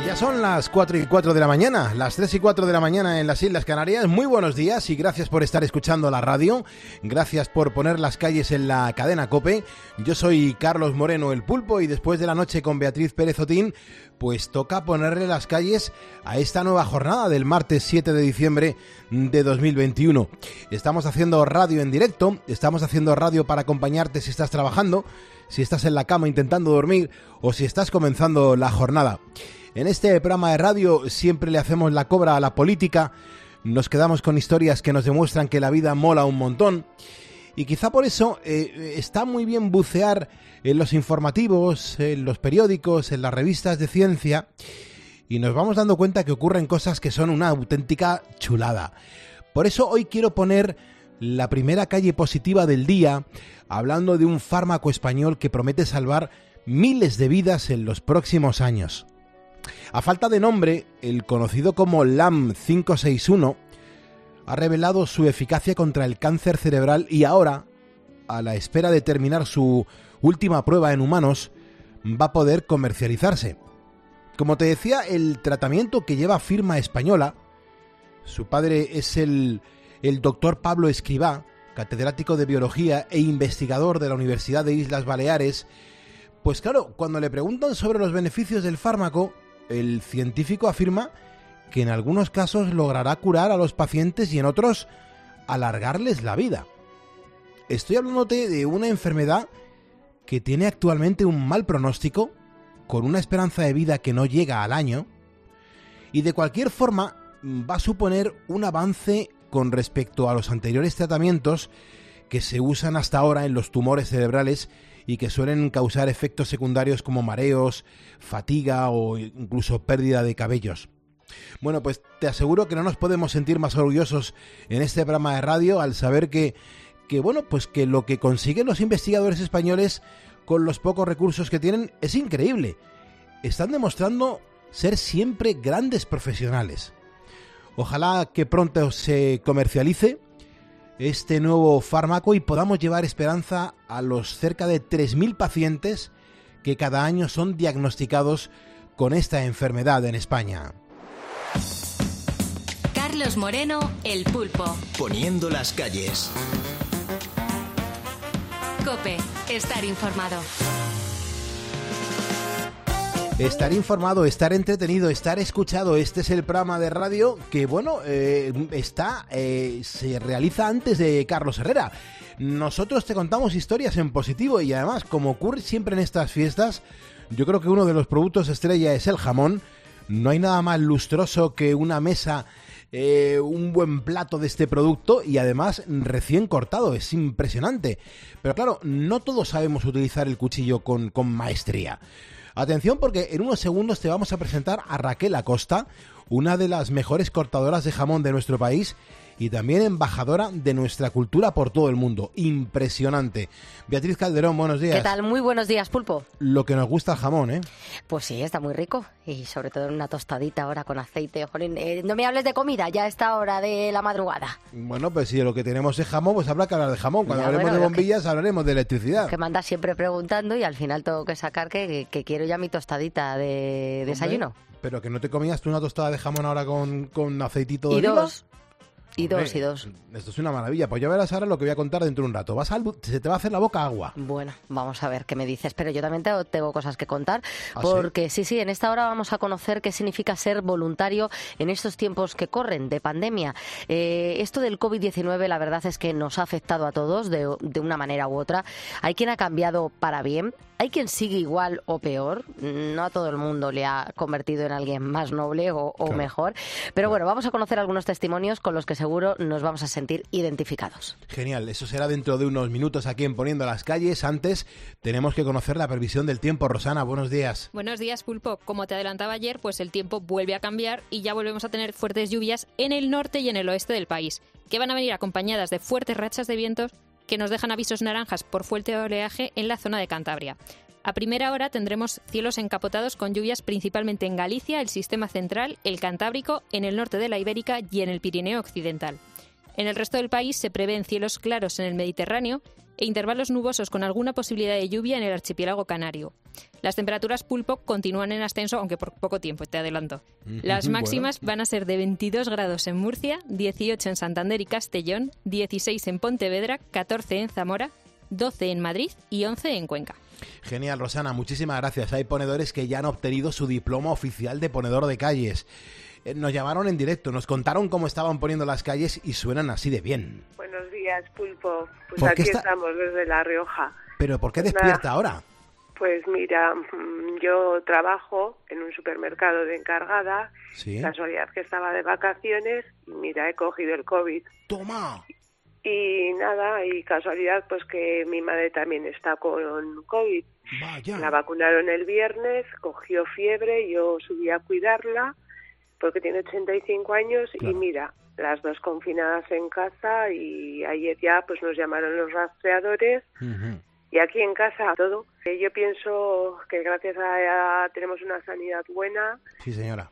Ya son las 4:04 de la mañana, las 3:04 de la mañana en las Islas Canarias. Muy buenos días y gracias por estar escuchando la radio. Gracias por poner las calles en la cadena COPE. Yo soy Carlos Moreno, el Pulpo, y después de la noche con Beatriz Pérez Otín, pues toca ponerle las calles a esta nueva jornada del martes 7 de diciembre de 2021. Estamos haciendo radio en directo, estamos haciendo radio para acompañarte si estás trabajando, si estás en la cama intentando dormir o si estás comenzando la jornada. En este programa de radio siempre le hacemos la cobra a la política, nos quedamos con historias que nos demuestran que la vida mola un montón y quizá por eso está muy bien bucear en los informativos, en los periódicos, en las revistas de ciencia y nos vamos dando cuenta que ocurren cosas que son una auténtica chulada. Por eso hoy quiero poner la primera calle positiva del día hablando de un fármaco español que promete salvar miles de vidas en los próximos años. A falta de nombre, el conocido como LAM561 ha revelado su eficacia contra el cáncer cerebral y ahora, a la espera de terminar su última prueba en humanos, va a poder comercializarse. Como te decía, el tratamiento que lleva firma española, su padre es el doctor Pablo Escrivá, catedrático de biología e investigador de la Universidad de Islas Baleares. Pues claro, cuando le preguntan sobre los beneficios del fármaco, el científico afirma que en algunos casos logrará curar a los pacientes y en otros alargarles la vida. Estoy hablándote de una enfermedad que tiene actualmente un mal pronóstico, con una esperanza de vida que no llega al año, y de cualquier forma va a suponer un avance con respecto a los anteriores tratamientos que se usan hasta ahora en los tumores cerebrales y que suelen causar efectos secundarios como mareos, fatiga o incluso pérdida de cabellos. Bueno, pues te aseguro que no nos podemos sentir más orgullosos en este programa de radio al saber que lo que consiguen los investigadores españoles con los pocos recursos que tienen es increíble. Están demostrando ser siempre grandes profesionales. Ojalá que pronto se comercialice este nuevo fármaco y podamos llevar esperanza a los cerca de 3.000 pacientes que cada año son diagnosticados con esta enfermedad en España. Carlos Moreno, el Pulpo. Poniendo las calles. COPE, estar informado. Estar informado, estar entretenido, estar escuchado. Este es el programa de radio que, se realiza antes de Carlos Herrera. Nosotros te contamos historias en positivo y además, como ocurre siempre en estas fiestas, yo creo que uno de los productos estrella es el jamón. No hay nada más lustroso que una mesa, un buen plato de este producto y además recién cortado. Es impresionante. Pero claro, no todos sabemos utilizar el cuchillo con maestría. Atención porque en unos segundos te vamos a presentar a Raquel Acosta, una de las mejores cortadoras de jamón de nuestro país y también embajadora de nuestra cultura por todo el mundo. Impresionante. Beatriz Calderón, buenos días. ¿Qué tal? Muy buenos días, Pulpo. Lo que nos gusta el jamón, ¿eh? Pues sí, está muy rico y sobre todo en una tostadita ahora con aceite. Jolín, no me hables de comida ya a esta hora de la madrugada. Bueno, pues si lo que tenemos es jamón, pues habrá que hablar de jamón. Cuando hablemos de bombillas hablaremos de electricidad. Que mandas siempre preguntando y al final tengo que sacar que quiero ya mi tostadita de desayuno. Pero que no te comías tú una tostada de jamón ahora con aceitito de oliva. Y dos. Esto es una maravilla. Pues ya verás ahora lo que voy a contar dentro de un rato. Se te va a hacer la boca agua. Bueno, vamos a ver qué me dices. Pero yo también tengo cosas que contar. Porque sí, en esta hora vamos a conocer qué significa ser voluntario en estos tiempos que corren de pandemia. Esto del COVID-19 la verdad es que nos ha afectado a todos de una manera u otra. Hay quien ha cambiado para bien. Hay quien sigue igual o peor. No a todo el mundo le ha convertido en alguien más noble o mejor. Pero bueno, vamos a conocer algunos testimonios con los que seguro nos vamos a sentir identificados. Genial, eso será dentro de unos minutos aquí en Poniendo las Calles. Antes tenemos que conocer la previsión del tiempo. Rosana, buenos días. Buenos días, Pulpo. Como te adelantaba ayer, pues el tiempo vuelve a cambiar y ya volvemos a tener fuertes lluvias en el norte y en el oeste del país, que van a venir acompañadas de fuertes rachas de vientos que nos dejan avisos naranjas por fuerte oleaje en la zona de Cantabria. A primera hora tendremos cielos encapotados con lluvias principalmente en Galicia, el Sistema Central, el Cantábrico, en el norte de la Ibérica y en el Pirineo Occidental. En el resto del país se prevén cielos claros en el Mediterráneo e intervalos nubosos con alguna posibilidad de lluvia en el archipiélago canario. Las temperaturas pulpo continúan en ascenso, aunque por poco tiempo, te adelanto. Las máximas van a ser de 22 grados en Murcia, 18 en Santander y Castellón, 16 en Pontevedra, 14 en Zamora, 12 en Madrid y 11 en Cuenca. Genial, Rosana, muchísimas gracias. Hay ponedores que ya han obtenido su diploma oficial de ponedor de calles. Nos llamaron en directo, nos contaron cómo estaban poniendo las calles y suenan así de bien. Buenos días, Pulpo. Pues aquí estamos desde La Rioja. ¿Pero por qué despierta ahora? Pues mira, yo trabajo en un supermercado de encargada. ¿Sí? Casualidad que estaba de vacaciones y mira, he cogido el COVID. ¡Toma! Y nada, y casualidad pues que mi madre también está con COVID. Vaya. La vacunaron el viernes, cogió fiebre, yo subí a cuidarla porque tiene 85 años. Claro. Y mira, las dos confinadas en casa y ayer ya pues nos llamaron los rastreadores. Y aquí en casa todo. Yo pienso que gracias a tenemos una sanidad buena. Sí, señora.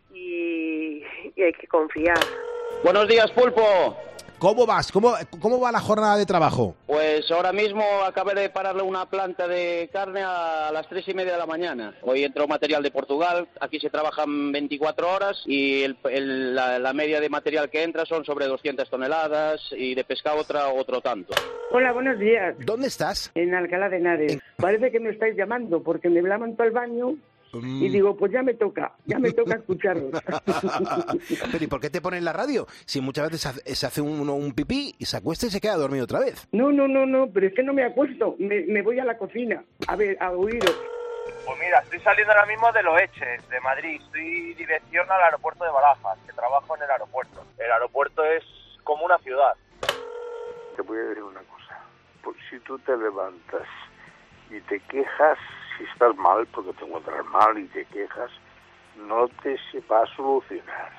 Y hay que confiar. Buenos días, Pulpo. ¿Cómo vas? ¿Cómo va la jornada de trabajo? Pues ahora mismo acabé de pararle una planta de carne a las 3:30 de la mañana. Hoy entró material de Portugal, aquí se trabajan 24 horas y la media de material que entra son sobre 200 toneladas y de pescado otro tanto. Hola, buenos días. ¿Dónde estás? En Alcalá de Henares. Parece que me estáis llamando porque me llaman todo el baño. Y digo, pues ya me toca escucharlos. Pero ¿y por qué te ponen la radio? Si muchas veces se hace uno un pipí y se acuesta y se queda dormido otra vez. No, pero es que no me acuesto, me voy a la cocina, a ver, a oíros. Pues mira, estoy saliendo ahora mismo de Loeches, de Madrid. Estoy dirección al aeropuerto de Barajas, que trabajo en el aeropuerto. El aeropuerto es como una ciudad. Te voy a decir una cosa. Pues si tú te levantas y te quejas, si estás mal, porque te encuentras mal y te quejas, no te se va a solucionar.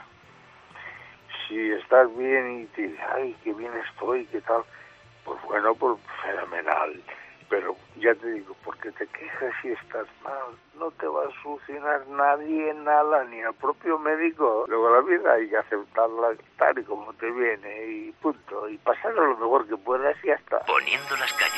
Si estás bien y te dices, ay, qué bien estoy, qué tal, pues bueno, pues fenomenal. Pero ya te digo, porque te quejas y estás mal, no te va a solucionar nadie, nada, ni el propio médico. Luego la vida hay que aceptarla tal y como te viene y punto. Y pasarlo lo mejor que puedas y ya está. Poniendo las calles.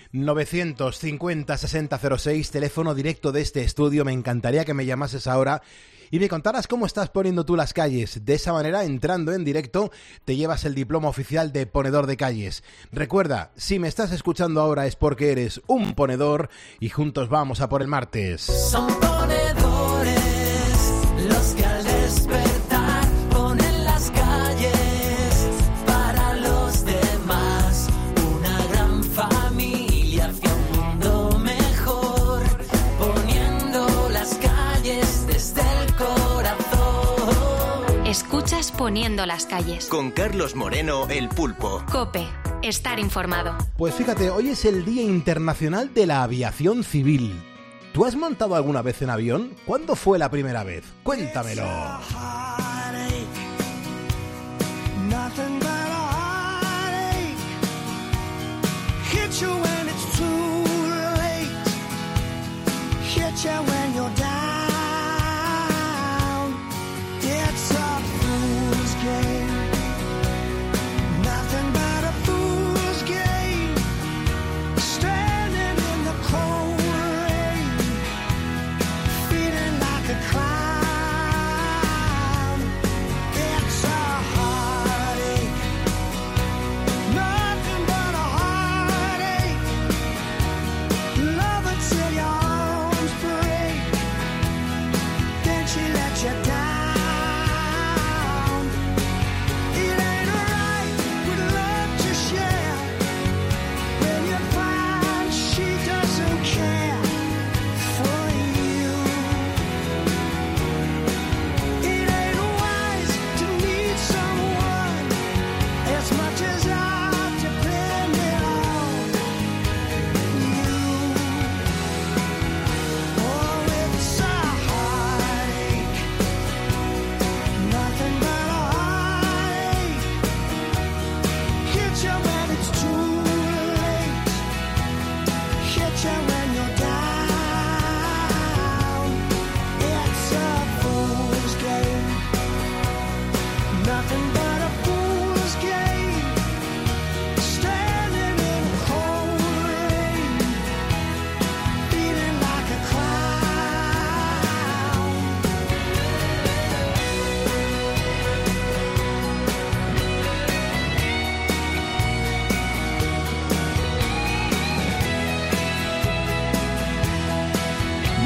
950-6006, teléfono directo de este estudio. Me encantaría que me llamases ahora y me contaras cómo estás poniendo tú las calles. De esa manera, entrando en directo, te llevas el diploma oficial de ponedor de calles. Recuerda, si me estás escuchando ahora es porque eres un ponedor y juntos vamos a por el martes. Son ponedores los que al despertar ponen las calles para los demás. Una gran familia hacia un mundo mejor, poniendo las calles desde el corazón. Escuchas Poniendo las calles. Con Carlos Moreno, el Pulpo. COPE. Estar informado. Pues fíjate, hoy es el Día Internacional de la Aviación Civil. ¿Tú has montado alguna vez en avión? ¿Cuándo fue la primera vez? Cuéntamelo.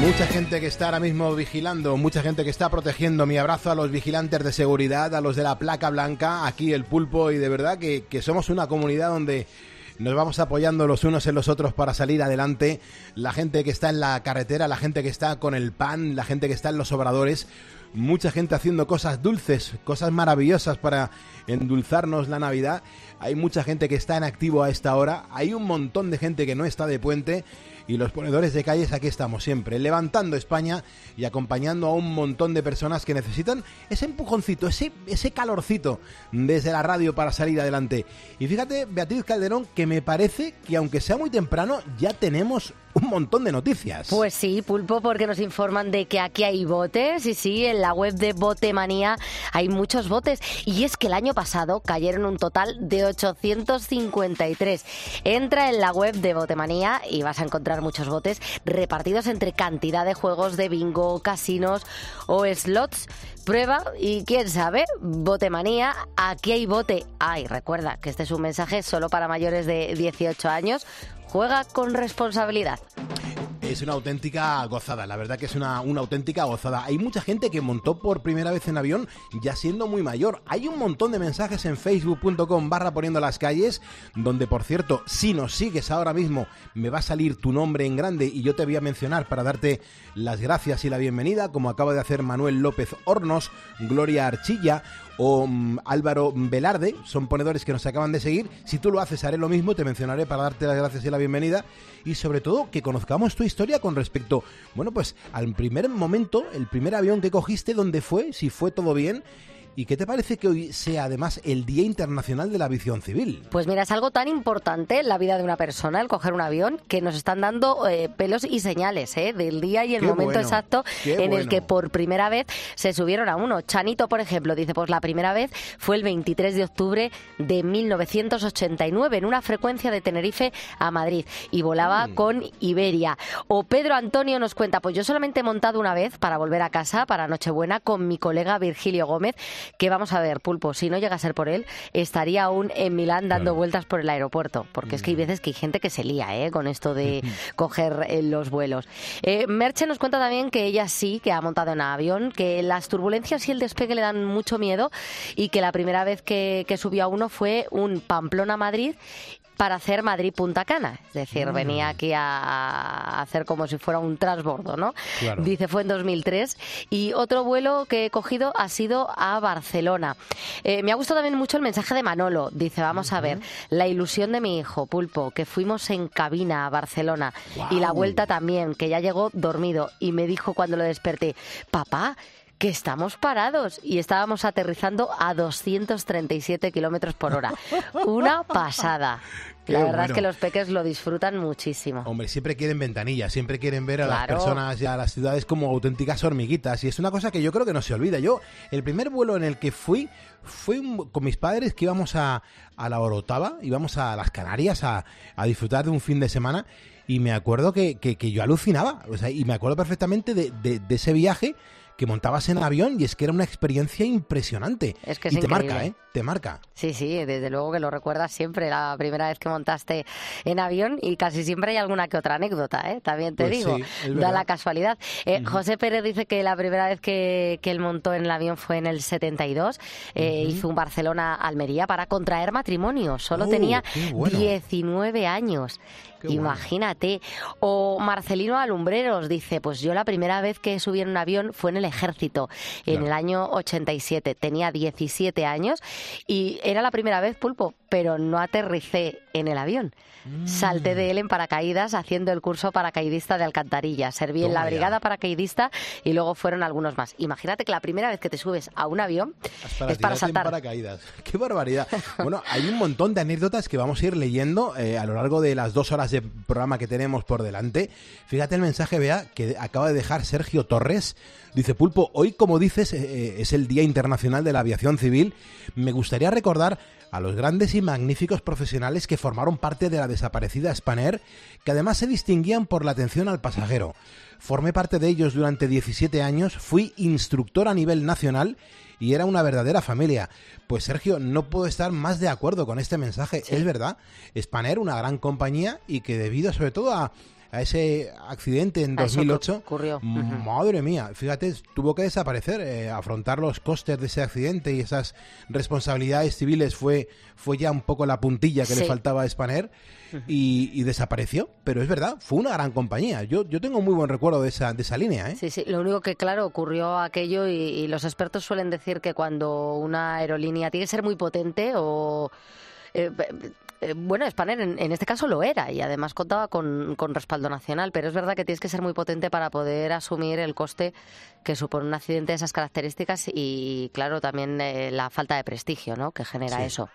Mucha gente que está ahora mismo vigilando, mucha gente que está protegiendo. Mi abrazo a los vigilantes de seguridad, a los de la placa blanca, aquí el Pulpo, y de verdad que somos una comunidad donde nos vamos apoyando los unos en los otros para salir adelante. La gente que está en la carretera, la gente que está con el pan, la gente que está en los obradores, mucha gente haciendo cosas dulces, cosas maravillosas para endulzarnos la Navidad. Hay mucha gente que está en activo a esta hora, hay un montón de gente que no está de puente. Y los ponedores de calles aquí estamos siempre, levantando España y acompañando a un montón de personas que necesitan ese empujoncito, ese calorcito desde la radio para salir adelante. Y fíjate, Beatriz Calderón, que me parece que aunque sea muy temprano, ya tenemos un montón de noticias. Pues sí, Pulpo, porque nos informan de que aquí hay botes, y sí, en la web de Botemanía hay muchos botes, y es que el año pasado cayeron un total de 853. Entra en la web de Botemanía y vas a encontrar muchos botes repartidos entre cantidad de juegos de bingo, casinos o slots. Prueba y quién sabe, Botemanía, aquí hay bote. Ay, recuerda que este es un mensaje solo para mayores de 18 años. Juega con responsabilidad. Es una auténtica gozada, la verdad que es una auténtica gozada. Hay mucha gente que montó por primera vez en avión ya siendo muy mayor. Hay un montón de mensajes en facebook.com/poniendo las calles, donde, por cierto, si nos sigues ahora mismo, me va a salir tu nombre en grande y yo te voy a mencionar para darte las gracias y la bienvenida, como acaba de hacer Manuel López Hornos, Gloria Archilla o Álvaro Velarde. Son ponedores que nos acaban de seguir. Si tú lo haces, haré lo mismo, te mencionaré para darte las gracias y la bienvenida, y sobre todo que conozcamos tu historia con respecto, bueno, pues al primer momento, el primer avión que cogiste, dónde fue, si fue todo bien. ¿Y qué te parece que hoy sea además el Día Internacional de la Aviación Civil? Pues mira, es algo tan importante en la vida de una persona, el coger un avión, que nos están dando pelos y señales del día y el momento exacto en el que por primera vez se subieron a uno. Chanito, por ejemplo, dice, pues la primera vez fue el 23 de octubre de 1989 en una frecuencia de Tenerife a Madrid y volaba con Iberia. O Pedro Antonio nos cuenta, pues yo solamente he montado una vez para volver a casa para Nochebuena con mi colega Virgilio Gómez, que vamos a ver, Pulpo, si no llega a ser por él, estaría aún en Milán dando vueltas por el aeropuerto, porque es que hay veces que hay gente que se lía con esto de coger los vuelos. Merche nos cuenta también que ella sí, que ha montado en avión, que las turbulencias y el despegue le dan mucho miedo y que la primera vez que subió a uno fue un Pamplona-Madrid para hacer Madrid-Punta Cana. Es decir, venía aquí a hacer como si fuera un transbordo, ¿no? Claro. Dice, fue en 2003. Y otro vuelo que he cogido ha sido a Barcelona. Me ha gustado también mucho el mensaje de Manolo. Dice, vamos a ver, la ilusión de mi hijo, Pulpo, que fuimos en cabina a Barcelona. Y la vuelta también, que ya llegó dormido. Y me dijo cuando lo desperté, papá, que estamos parados, y estábamos aterrizando a 237 kilómetros por hora. Una pasada. La verdad es que los peques lo disfrutan muchísimo. Hombre, siempre quieren ventanillas, siempre quieren ver a las personas y a las ciudades como auténticas hormiguitas, y es una cosa que yo creo que no se olvida. Yo, el primer vuelo en el que fui con mis padres, que íbamos a la Orotava, íbamos a las Canarias a disfrutar de un fin de semana, y me acuerdo que yo alucinaba, o sea, y me acuerdo perfectamente de ese viaje, que montabas en avión, y es que era una experiencia impresionante. Es que es increíble. Te marca, te marca. Sí, desde luego que lo recuerdas siempre, la primera vez que montaste en avión, y casi siempre hay alguna que otra anécdota, también te digo, sí, da la casualidad. José Pérez dice que la primera vez que él montó en el avión fue en el 72, hizo un Barcelona-Almería para contraer matrimonio, solo tenía 19 años. Imagínate. O Marcelino Alumbreros dice, pues yo la primera vez que subí en un avión fue en el ejército, en el año 87. Tenía 17 años y era la primera vez, Pulpo, pero no aterricé en el avión. Salté de él en paracaídas haciendo el curso paracaidista de Alcantarilla. Serví en la brigada paracaidista y luego fueron algunos más. Imagínate que la primera vez que te subes a un avión es para saltar. En paracaídas. ¡Qué barbaridad! Bueno, hay un montón de anécdotas que vamos a ir leyendo a lo largo de las 2 horas de programa que tenemos por delante. Fíjate el mensaje, Bea, que acaba de dejar Sergio Torres. Dice, Pulpo, hoy, como dices, es el Día Internacional de la Aviación Civil. Me gustaría recordar a los grandes y magníficos profesionales que formaron parte de la desaparecida Spanair, que además se distinguían por la atención al pasajero. Formé parte de ellos durante 17 años, fui instructor a nivel nacional y era una verdadera familia. Pues Sergio, no puedo estar más de acuerdo con este mensaje. Sí. Es verdad, Spanair, una gran compañía, y que debido sobre todo a a ese accidente en 2008. Ocurrió. Madre mía, fíjate, tuvo que desaparecer. Afrontar los costes de ese accidente y esas responsabilidades civiles fue ya un poco la puntilla que le faltaba a Spanair. Y desapareció, pero es verdad, fue una gran compañía. Yo tengo muy buen recuerdo de esa línea, ¿eh? Sí, lo único que, claro, ocurrió aquello y los expertos suelen decir que cuando una aerolínea tiene que ser muy potente o... bueno, Spanair en este caso lo era y además contaba con respaldo nacional, pero es verdad que tienes que ser muy potente para poder asumir el coste que supone un accidente de esas características y, claro, también la falta de prestigio, ¿no?, que genera eso.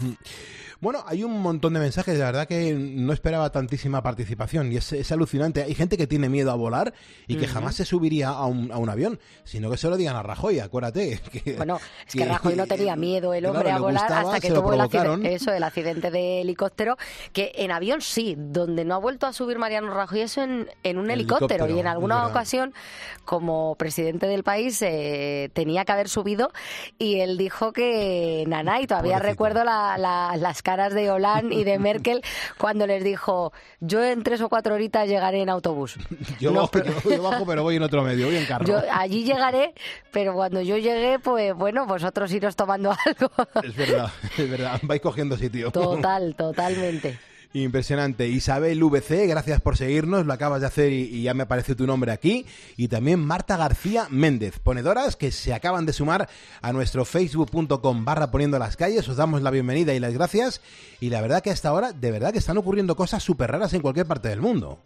Bueno, hay un montón de mensajes, la verdad que no esperaba tantísima participación y es alucinante. Hay gente que tiene miedo a volar y que jamás se subiría a un avión, sino que se lo digan a Rajoy, acuérdate. Bueno, es que Rajoy no tenía miedo el hombre a volar hasta que tuvo el accidente de helicóptero, que en avión sí, donde no ha vuelto a subir Mariano Rajoy es en un helicóptero y en alguna ocasión, como presidente del país, tenía que haber subido y él dijo que naná, y todavía recuerdo las caras de Hollande y de Merkel cuando les dijo: yo en 3 o 4 horitas llegaré en autobús. Yo bajo, pero voy en otro medio, voy en carro. Yo allí llegaré, pero cuando yo llegue, pues bueno, vosotros iros tomando algo. Es verdad, vais cogiendo sitio. Totalmente. Impresionante. Isabel VC, gracias por seguirnos, lo acabas de hacer y ya me aparece tu nombre aquí. Y también Marta García Méndez, ponedoras que se acaban de sumar a nuestro facebook.com/poniendo las calles. Os damos la bienvenida y las gracias. Y la verdad que hasta ahora, de verdad que están ocurriendo cosas súper raras en cualquier parte del mundo.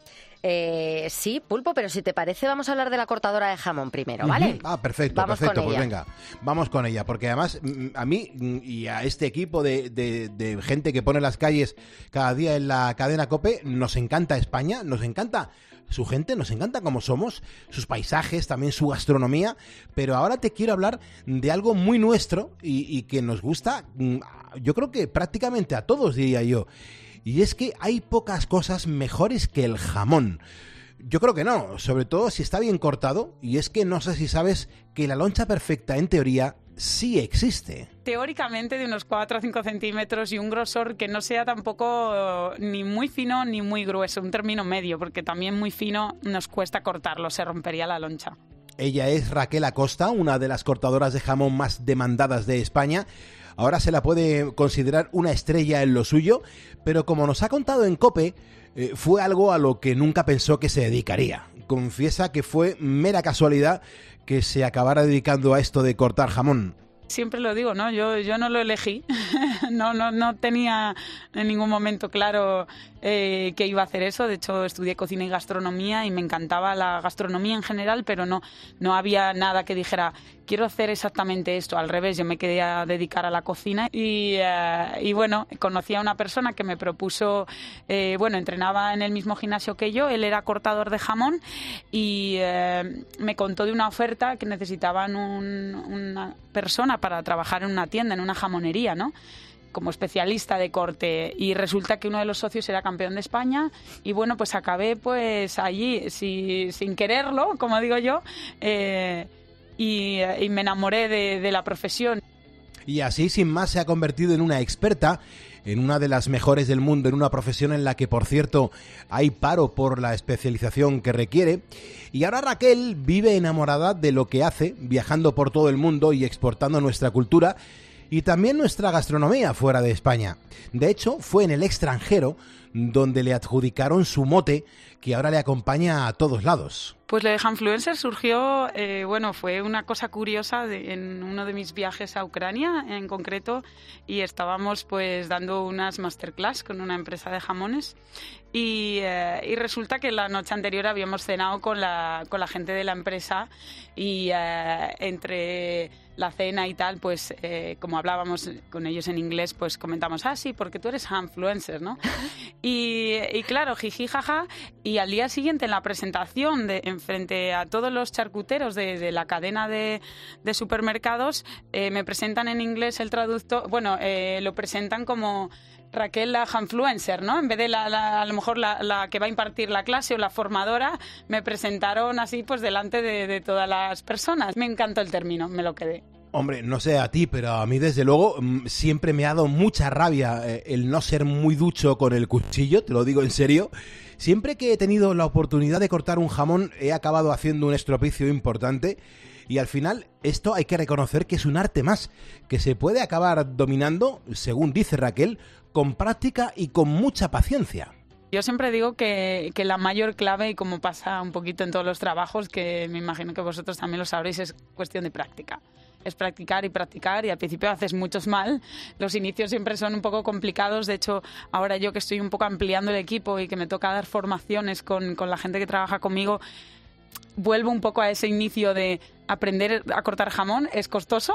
Sí, Pulpo, pero si te parece vamos a hablar de la cortadora de jamón primero, ¿vale? Perfecto, pues venga, vamos con ella, porque además a mí y a este equipo de gente que pone las calles cada día en la cadena COPE, nos encanta España, nos encanta su gente, nos encanta cómo somos, sus paisajes, también su gastronomía, pero ahora te quiero hablar de algo muy nuestro y que nos gusta, yo creo que prácticamente a todos, diría yo. Y es que hay pocas cosas mejores que el jamón. Yo creo que no, sobre todo si está bien cortado, y es que no sé si sabes que la loncha perfecta, en teoría, sí existe. Teóricamente de unos 4 o 5 centímetros y un grosor que no sea tampoco ni muy fino ni muy grueso, un término medio, porque también muy fino nos cuesta cortarlo, se rompería la loncha. Ella es Raquel Acosta, una de las cortadoras de jamón más demandadas de España. Ahora se la puede considerar una estrella en lo suyo, pero como nos ha contado en COPE, fue algo a lo que nunca pensó que se dedicaría. Confiesa que fue mera casualidad que se acabara dedicando a esto de cortar jamón. Siempre lo digo, ¿no? Yo no lo elegí, no tenía en ningún momento claro que iba a hacer eso. De hecho, estudié cocina y gastronomía y me encantaba la gastronomía en general, pero no había nada que dijera quiero hacer exactamente esto. Al revés, yo me quedé a dedicar a la cocina y bueno, conocí a una persona que me propuso, entrenaba en el mismo gimnasio que yo, él era cortador de jamón y me contó de una oferta que necesitaban una persona para trabajar en una tienda, en una jamonería, ¿no?, como especialista de corte, y resulta que uno de los socios era campeón de España y bueno, pues acabé pues allí sin quererlo, como digo yo, y me enamoré de la profesión. Y así, sin más, se ha convertido en una experta, en una de las mejores del mundo, en una profesión en la que, por cierto, hay paro por la especialización que requiere. Y ahora Raquel vive enamorada de lo que hace, viajando por todo el mundo y exportando nuestra cultura y también nuestra gastronomía fuera de España. De hecho, fue en el extranjero donde le adjudicaron su mote, que ahora le acompaña a todos lados. Pues lo de Hamfluencer surgió, fue una cosa curiosa en uno de mis viajes a Ucrania en concreto, y estábamos pues dando unas masterclass con una empresa de jamones y resulta que la noche anterior habíamos cenado con la gente de la empresa y entre la cena y tal, pues como hablábamos con ellos en inglés, pues comentamos, sí, porque tú eres Hamfluencer, ¿no? y claro, jiji, jaja, y al día siguiente en la presentación frente a todos los charcuteros de la cadena de supermercados, me presentan en inglés el traductor, lo presentan como Raquel la Hamfluencer, ¿no? En vez de a lo mejor la que va a impartir la clase o la formadora, me presentaron así pues delante de todas las personas. Me encantó el término, me lo quedé. Hombre, no sé a ti, pero a mí desde luego siempre me ha dado mucha rabia el no ser muy ducho con el cuchillo, te lo digo en serio. Siempre que he tenido la oportunidad de cortar un jamón he acabado haciendo un estropicio importante y al final esto hay que reconocer que es un arte más, que se puede acabar dominando, según dice Raquel, con práctica y con mucha paciencia. Yo siempre digo que la mayor clave, y como pasa un poquito en todos los trabajos, que me imagino que vosotros también lo sabréis, es cuestión de práctica. Es practicar y al principio haces muchos mal. Los inicios siempre son un poco complicados. De hecho, ahora yo que estoy un poco ampliando el equipo y que me toca dar formaciones con la gente que trabaja conmigo, vuelvo un poco a ese inicio de aprender a cortar jamón. Es costoso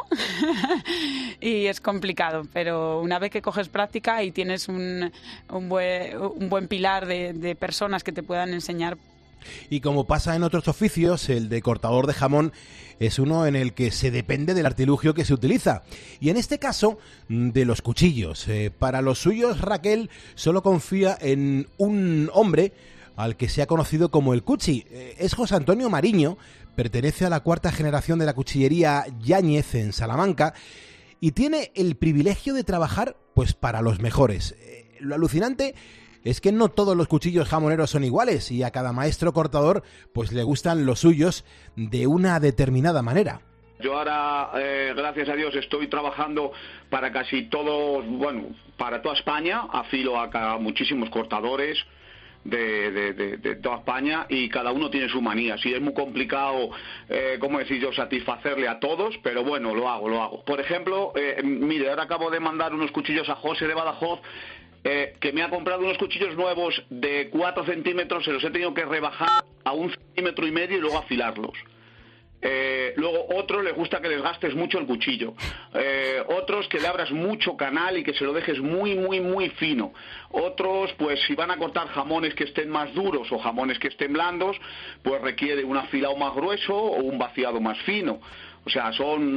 y es complicado, pero una vez que coges práctica y tienes un buen pilar de personas que te puedan enseñar. Y como pasa en otros oficios, el de cortador de jamón es uno en el que se depende del artilugio que se utiliza. Y en este caso, de los cuchillos. Para los suyos, Raquel solo confía en un hombre al que se ha conocido como el Cuchi. Es José Antonio Mariño, pertenece a la 4ª generación de la cuchillería Yáñez en Salamanca y tiene el privilegio de trabajar pues para los mejores. Lo alucinante es que no todos los cuchillos jamoneros son iguales y a cada maestro cortador pues le gustan los suyos de una determinada manera. Yo ahora, gracias a Dios, estoy trabajando para casi todos, bueno, para toda España, afilo a muchísimos cortadores de toda España y cada uno tiene su manía. Sí, es muy complicado, ¿cómo decir yo?, satisfacerle a todos, pero bueno, lo hago. Por ejemplo, mire, ahora acabo de mandar unos cuchillos a José de Badajoz, que me ha comprado unos cuchillos nuevos de 4 centímetros, se los he tenido que rebajar a 1,5 centímetros y luego afilarlos. Luego otros les gusta que les gastes mucho el cuchillo, otros que le abras mucho canal y que se lo dejes muy fino, otros pues si van a cortar jamones que estén más duros o jamones que estén blandos pues requiere un afilado más grueso o un vaciado más fino. O sea,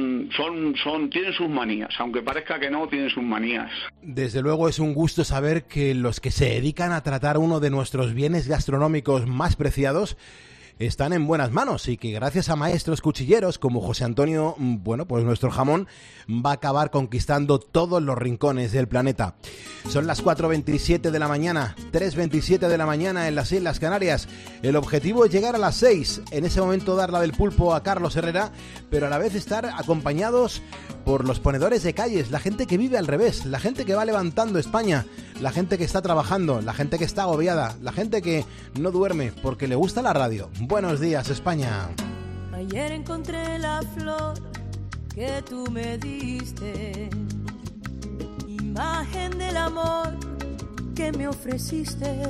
tienen sus manías, aunque parezca que no, tienen sus manías. Desde luego es un gusto saber que los que se dedican a tratar uno de nuestros bienes gastronómicos más preciados están en buenas manos y que gracias a maestros cuchilleros como José Antonio, bueno, pues nuestro jamón va a acabar conquistando todos los rincones del planeta. Son las 4:27 de la mañana, 3:27 de la mañana en las Islas Canarias. El objetivo es llegar a las 6, en ese momento dar la del pulpo a Carlos Herrera, pero a la vez estar acompañados por los ponedores de calles, la gente que vive al revés, la gente que va levantando España, la gente que está trabajando, la gente que está agobiada, la gente que no duerme porque le gusta la radio. Buenos días, España. Ayer encontré la flor que tú me diste, imagen del amor que me ofreciste.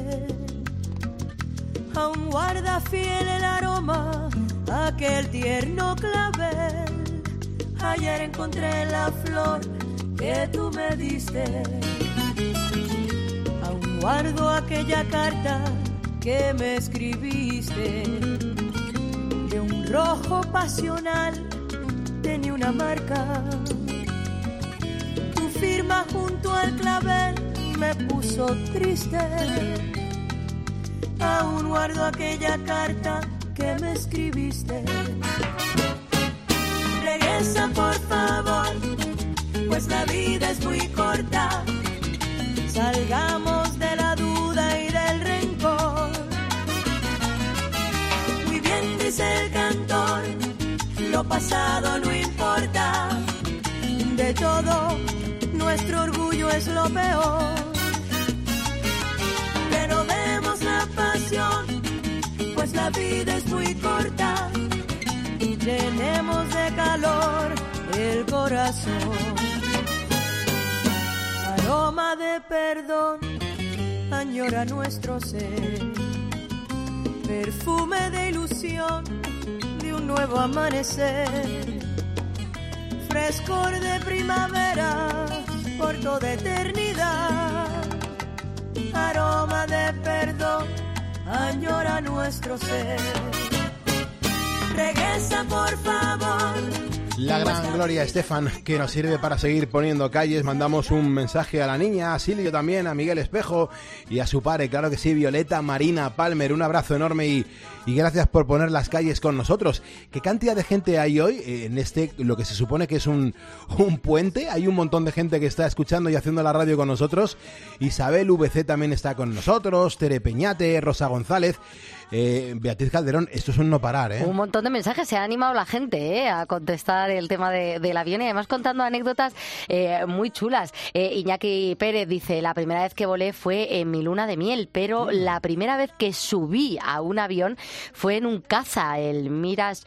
Aún guarda fiel el aroma, aquel tierno clavel. Ayer encontré la flor que tú me diste. Aún guardo aquella carta que me escribiste. De un rojo pasional tenía una marca. Tu firma junto al clavel me puso triste. Aún guardo aquella carta que me escribiste. Regresa por favor, pues la vida es muy corta. Salgamos de la duda y del rencor. Muy bien dice el cantor, lo pasado no importa. De todo, nuestro orgullo es lo peor. Renovemos la pasión, pues la vida es muy corta. Y tenemos de calor el corazón. Aroma de perdón añora nuestro ser. Perfume de ilusión de un nuevo amanecer. Frescor de primavera por toda eternidad. Aroma de perdón añora nuestro ser. Regresa por favor, La gran Gloria Estefan, que nos sirve para seguir poniendo calles. Mandamos un mensaje a la niña, a Silvio también, a Miguel Espejo y a su padre, claro que sí, Violeta Marina Palmer. Un abrazo enorme y gracias por poner las calles con nosotros. ¿Qué cantidad de gente hay hoy en lo que se supone que es un puente? Hay un montón de gente que está escuchando y haciendo la radio con nosotros. Isabel VC también está con nosotros, Tere Peñate, Rosa González, Beatriz Calderón. Esto es un no parar, ¿eh? Un montón de mensajes, se ha animado la gente a contestar el tema del avión y además contando anécdotas muy chulas. Iñaki Pérez dice, la primera vez que volé fue en mi luna de miel, pero la primera vez que subí a un avión fue en un caza, el Mirage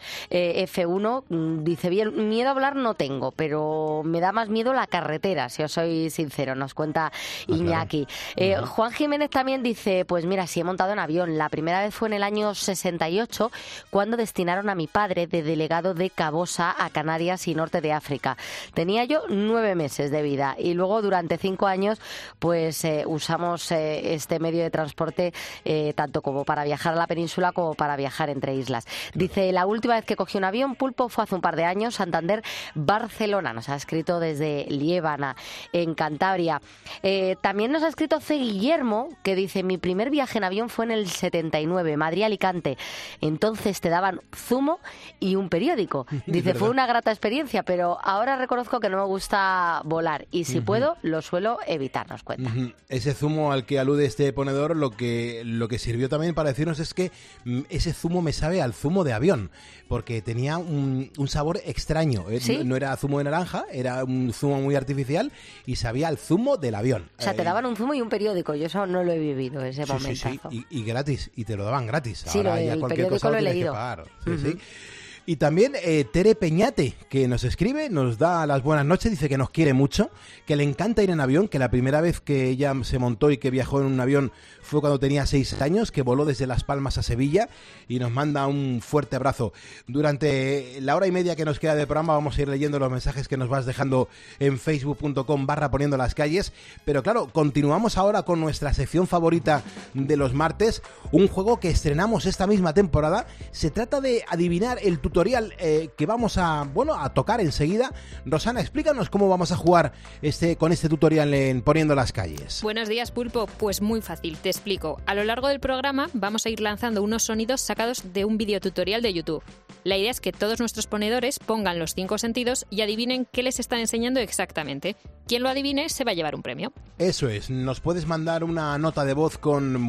F1. Dice, bien, miedo a volar no tengo, pero me da más miedo la carretera, si os soy sincero, nos cuenta Iñaki. Claro. Juan Jiménez también dice, pues mira, sí he montado en avión. La primera vez fue en el año 68, cuando destinaron a mi padre de delegado de Cabosa a Canarias y norte de África. Tenía yo 9 meses de vida y luego durante 5 años pues usamos este medio de transporte tanto como para viajar a la península como para viajar entre islas. Dice, la última vez que cogí un avión, Pulpo, fue hace un par de años, Santander, Barcelona. Nos ha escrito desde Liébana, en Cantabria. También nos ha escrito C. Guillermo, que dice, mi primer viaje en avión fue en el 79, Madrid-Alicante. Entonces te daban zumo y un periódico. Dice, fue una grata experiencia, pero ahora reconozco que no me gusta volar y si puedo, lo suelo evitar, nos cuenta. Ese zumo al que alude este ponedor, lo que sirvió también para decirnos es que ese zumo me sabe al zumo de avión, porque tenía un sabor extraño. ¿Sí? No era zumo de naranja, era un zumo muy artificial y sabía al zumo del avión. O sea, te daban un zumo y un periódico. Yo eso no lo he vivido, ese momentazo. Sí. Y gratis, y te lo daban gratis. Sí, ahora ya el cualquier periódico cosa lo he tienes leído. que pagar. Sí. Y también Tere Peñate, que nos escribe, nos da las buenas noches, dice que nos quiere mucho, que le encanta ir en avión, que la primera vez que ella se montó y que viajó en un avión fue cuando tenía 6 años, que voló desde Las Palmas a Sevilla y nos manda un fuerte abrazo. Durante la hora y media que nos queda de programa vamos a ir leyendo los mensajes que nos vas dejando en facebook.com/poniendo las calles, pero claro, continuamos ahora con nuestra sección favorita de los martes, un juego que estrenamos esta misma temporada. Se trata de adivinar el tutorial que vamos a tocar enseguida. Rosana, explícanos cómo vamos a jugar con este tutorial en Poniendo las calles. Buenos días, Pulpo. Pues muy fácil, te explico. A lo largo del programa vamos a ir lanzando unos sonidos sacados de un videotutorial de YouTube. La idea es que todos nuestros ponedores pongan los 5 sentidos y adivinen qué les están enseñando exactamente. Quien lo adivine se va a llevar un premio. Eso es, nos puedes mandar una nota de voz con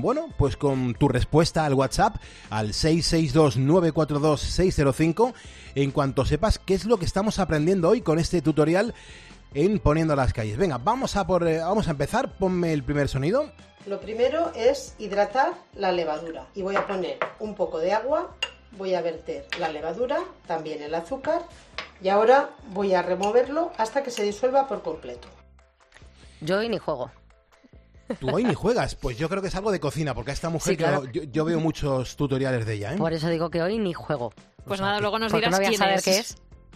tu respuesta al WhatsApp al 662-942-605 en cuanto sepas qué es lo que estamos aprendiendo hoy con este tutorial en Poniendo las calles. Venga, vamos a empezar, ponme el primer sonido. Lo primero es hidratar la levadura y voy a poner un poco de agua, voy a verter la levadura, también el azúcar y ahora voy a removerlo hasta que se disuelva por completo. Yo hoy ni juego. ¿Tú hoy ni juegas? Pues yo creo que es algo de cocina, porque a esta mujer, sí, claro, yo veo muchos tutoriales de ella, ¿eh? Por eso digo que hoy ni juego. Pues nada, luego nos dirás quién saber es. Qué es.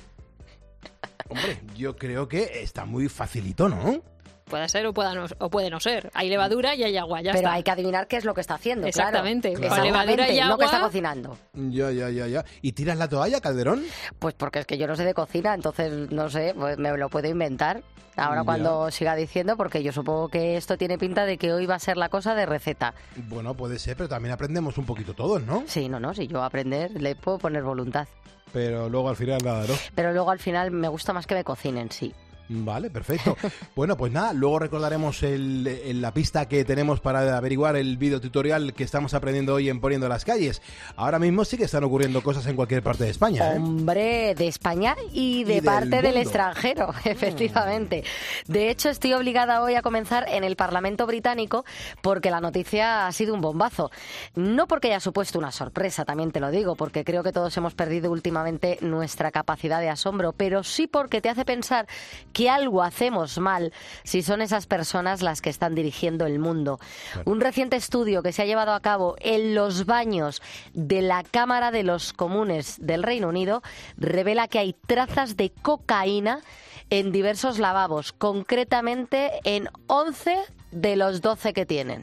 Hombre, yo creo que está muy facilito, ¿no? Puede ser o puede no ser. Hay levadura y hay agua, ya Pero está. hay que adivinar qué es lo que está haciendo. Exactamente. Claro. Con levadura y agua. No que está cocinando. Ya. ¿Y tiras la toalla, Calderón? Pues porque es que yo no sé de cocina, entonces no sé, pues me lo puedo inventar. Ahora cuando siga diciendo, porque yo supongo que esto tiene pinta de que hoy va a ser la cosa de receta. Bueno, puede ser, pero también aprendemos un poquito todos, ¿no? Sí, si yo aprender le puedo poner voluntad. Pero luego al final nada, ¿no? Pero luego al final me gusta más que me cocinen, sí. Vale, perfecto. Bueno, pues nada, luego recordaremos la pista que tenemos para averiguar el videotutorial que estamos aprendiendo hoy en Poniendo las calles. Ahora mismo sí que están ocurriendo cosas en cualquier parte de España, ¿eh? Hombre, de España y de parte del extranjero, efectivamente. De hecho, estoy obligada hoy a comenzar en el Parlamento británico porque la noticia ha sido un bombazo. No porque haya supuesto una sorpresa, también te lo digo, porque creo que todos hemos perdido últimamente nuestra capacidad de asombro, pero sí porque te hace pensar que algo hacemos mal si son esas personas las que están dirigiendo el mundo. Claro. Un reciente estudio que se ha llevado a cabo en los baños de la Cámara de los Comunes del Reino Unido revela que hay trazas de cocaína en diversos lavabos, concretamente en 11 de los 12 que tienen.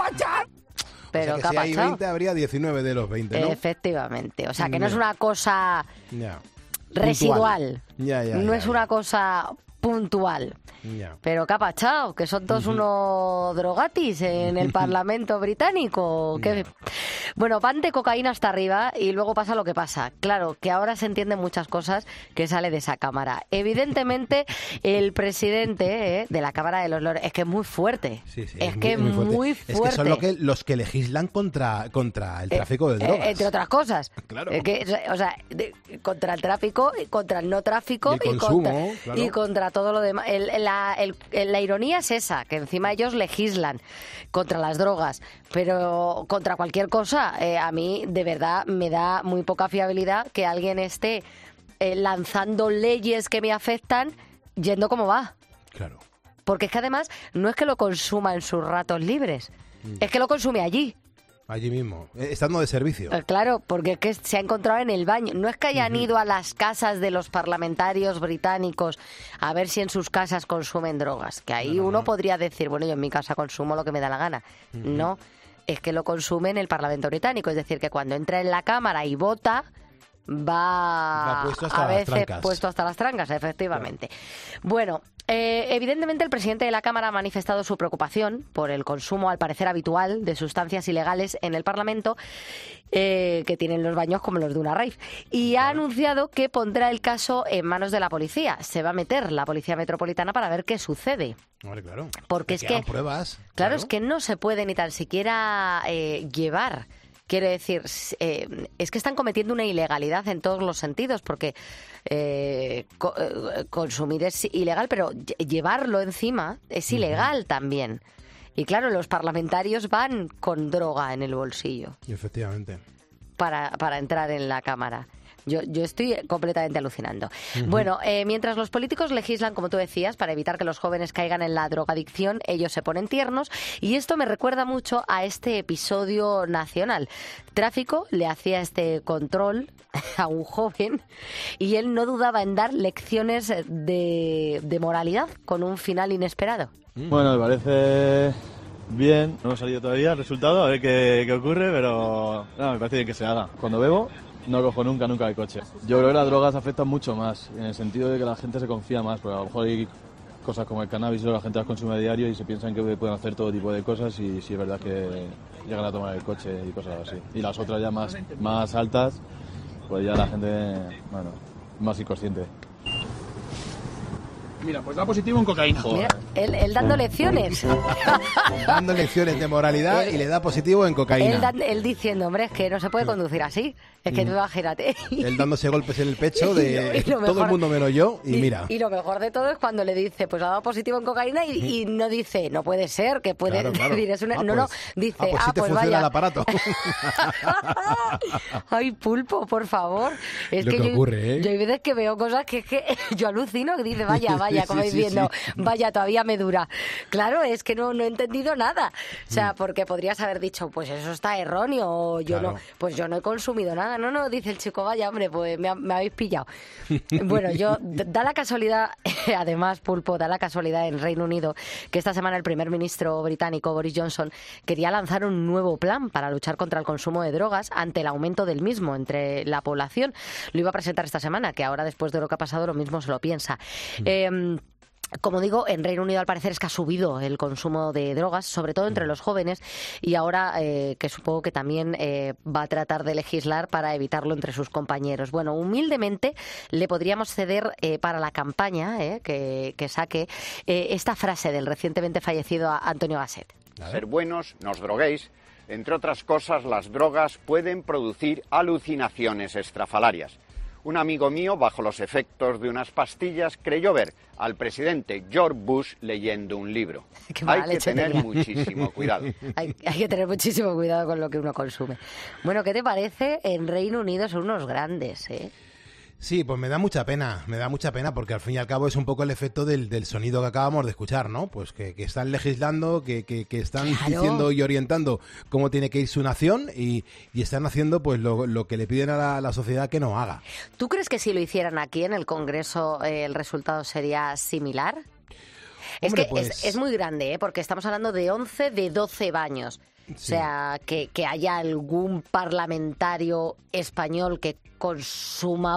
Pero o sea que si hay 20 habría 19 de los 20, ¿no? Efectivamente, o sea que no es una cosa... residual. No es ya. una cosa puntual. Ya. Pero ¿qué ha pachado? ¿Que son todos unos drogatis en el Parlamento británico? ¿Qué? Bueno, pan de cocaína hasta arriba y luego pasa lo que pasa. Claro, que ahora se entienden muchas cosas que sale de esa Cámara. Evidentemente, el presidente de la Cámara de los Lores es que es muy fuerte. Sí, es que es muy fuerte. Es que son los que legislan contra el tráfico de drogas. Entre otras cosas. Claro. Contra el tráfico, contra el no tráfico y el consumo, y contra todo lo demás. La ironía es esa, que encima ellos legislan contra las drogas, pero contra cualquier cosa. A mí, de verdad, me da muy poca fiabilidad que alguien esté lanzando leyes que me afectan yendo como va. Claro. Porque es que además no es que lo consuma en sus ratos libres, es que lo consume allí. Allí mismo, estando de servicio. Claro, porque es que se ha encontrado en el baño. No es que hayan ido a las casas de los parlamentarios británicos a ver si en sus casas consumen drogas. Que ahí uno podría decir, bueno, yo en mi casa consumo lo que me da la gana. No, es que lo consume en el Parlamento británico. Es decir, que cuando entra en la Cámara y vota, va puesto hasta a las veces trancas. puesto hasta las trancas, efectivamente. Claro. Bueno, evidentemente el presidente de la Cámara ha manifestado su preocupación por el consumo, al parecer habitual, de sustancias ilegales en el Parlamento, que tienen los baños como los de una rave. Y ha anunciado que pondrá el caso en manos de la policía. Se va a meter la Policía Metropolitana para ver qué sucede. Hombre, claro. Porque es que pruebas. Claro, es que no se puede ni tan siquiera llevar. Quiero decir, es que están cometiendo una ilegalidad en todos los sentidos, porque consumir es ilegal, pero llevarlo encima es ilegal también. Y claro, los parlamentarios van con droga en el bolsillo. Efectivamente. Para entrar en la Cámara. Yo estoy completamente alucinando. Bueno, mientras los políticos legislan, como tú decías, para evitar que los jóvenes caigan en la drogadicción, ellos se ponen tiernos, y esto me recuerda mucho a este episodio nacional. Tráfico le hacía este control a un joven y él no dudaba en dar lecciones de moralidad con un final inesperado. Bueno, me parece bien, no ha salido todavía el resultado, a ver qué ocurre, pero me parece bien que se haga. Cuando bebo no cojo nunca el coche. Yo creo que las drogas afectan mucho más, en el sentido de que la gente se confía más, porque a lo mejor hay cosas como el cannabis, la gente las consume a diario y se piensan que pueden hacer todo tipo de cosas, y sí es verdad que llegan a tomar el coche y cosas así. Y las otras ya más altas, pues ya la gente, más inconsciente. Mira, pues da positivo en cocaína. Mira, él dando lecciones. Dando lecciones de moralidad y le da positivo en cocaína. Él diciendo, hombre, es que no se puede conducir así. Es que tú imagínate. Él dándose golpes en el pecho de todo el mundo menos yo, y mira. Y lo mejor de todo es cuando le dice, pues ha dado positivo en cocaína, y no dice, no puede ser, que puede decir, es una... dice, pues sí te funciona vaya. el aparato. Ay, Pulpo, por favor. Es lo que ocurre, yo hay veces que veo cosas que yo alucino, que dice, vaya, como diciendo, vaya, todavía me dura. Claro, es que no he entendido nada. O sea, porque podrías haber dicho, pues eso está erróneo, o yo no he consumido nada. No, dice el chico, vaya, hombre, pues me habéis pillado. Bueno, da la casualidad, además, Pulpo, da la casualidad en Reino Unido que esta semana el primer ministro británico, Boris Johnson, quería lanzar un nuevo plan para luchar contra el consumo de drogas ante el aumento del mismo entre la población. Lo iba a presentar esta semana, que ahora, después de lo que ha pasado, lo mismo se lo piensa. Como digo, en Reino Unido al parecer es que ha subido el consumo de drogas, sobre todo entre los jóvenes, y ahora que supongo que también va a tratar de legislar para evitarlo entre sus compañeros. Bueno, humildemente le podríamos ceder para la campaña que saque esta frase del recientemente fallecido Antonio Gasset. Ser buenos, no os droguéis. Entre otras cosas, las drogas pueden producir alucinaciones estrafalarias. Un amigo mío, bajo los efectos de unas pastillas, creyó ver al presidente George Bush leyendo un libro. Hay que tener muchísimo cuidado. Hay que tener muchísimo cuidado con lo que uno consume. Bueno, ¿qué te parece? En Reino Unido son unos grandes, ¿eh? Sí, pues me da mucha pena porque al fin y al cabo es un poco el efecto del sonido que acabamos de escuchar, ¿no? Pues que están legislando, que están diciendo y orientando cómo tiene que ir su nación y están haciendo pues lo que le piden a la sociedad que no haga. ¿Tú crees que si lo hicieran aquí en el Congreso el resultado sería similar? Hombre, es muy grande, porque estamos hablando de 11 de 12 baños. Sí. O sea, que haya algún parlamentario español que consuma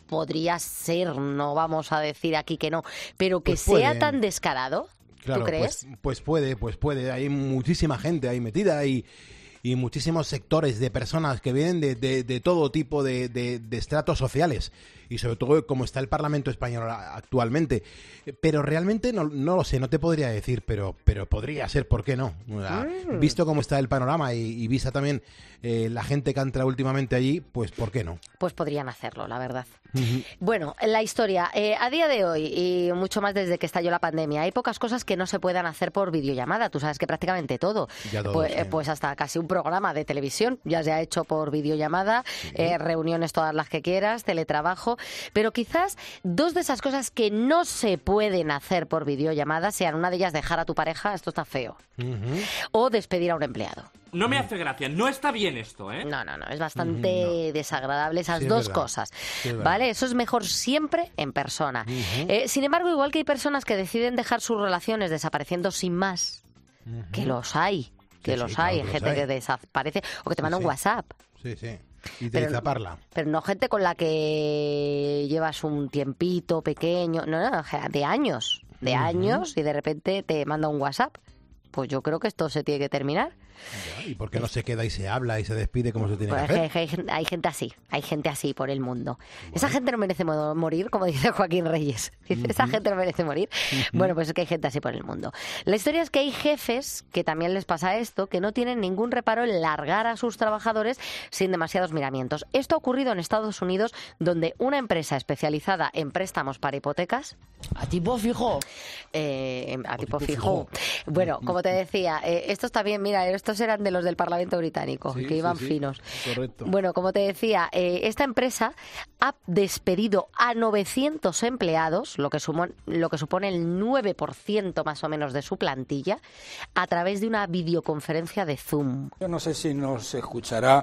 podría ser, no vamos a decir aquí que no, pero que Pues sea puede. tan descarado, Claro, ¿tú crees? Pues puede. Hay muchísima gente ahí metida y muchísimos sectores de personas que vienen de todo tipo de estratos sociales. Y sobre todo como está el Parlamento español actualmente. Pero realmente no lo sé, no te podría decir, pero podría ser, ¿por qué no? O sea, visto cómo está el panorama y vista también la gente que entra últimamente allí, pues ¿por qué no? Pues podrían hacerlo, la verdad. Bueno, la historia. A día de hoy, y mucho más desde que estalló la pandemia, hay pocas cosas que no se puedan hacer por videollamada. Tú sabes que prácticamente todo. Ya todo, pues, sí. pues hasta casi un programa de televisión ya se ha hecho por videollamada, reuniones todas las que quieras, teletrabajo. Pero quizás dos de esas cosas que no se pueden hacer por videollamada sean una de ellas dejar a tu pareja, esto está feo, o despedir a un empleado. No me hace gracia, no está bien esto, ¿eh? No, es bastante desagradable esas Sí, es dos verdad. cosas, Sí, es verdad. ¿vale? Eso es mejor siempre en persona. Sin embargo, igual que hay personas que deciden dejar sus relaciones desapareciendo sin más, que los hay, claro que hay los gente hay. que desaparece o que te manda un WhatsApp. Sí. Y te taparla. Pero no gente con la que llevas un tiempito pequeño, no, de años, y de repente te manda un WhatsApp. Pues yo creo que esto se tiene que terminar. ¿Y por qué no se queda y se habla y se despide como se tiene Pues que hacer? es que hay gente así por el mundo. Esa gente no merece morir, como dice Joaquín Reyes. Dice, esa gente no merece morir. Bueno, pues es que hay gente así por el mundo. La historia es que hay jefes que también les pasa esto, que no tienen ningún reparo en largar a sus trabajadores sin demasiados miramientos. Esto ha ocurrido en Estados Unidos, donde una empresa especializada en préstamos para hipotecas... ¿A tipo fijo? A tipo fijo. Bueno, como te decía, esto está bien, mira, estos eran de los del Parlamento británico, que iban finos. Correcto. Bueno, como te decía, esta empresa ha despedido a 900 empleados, lo que supone el 9% más o menos de su plantilla, a través de una videoconferencia de Zoom. Yo no sé si nos escuchará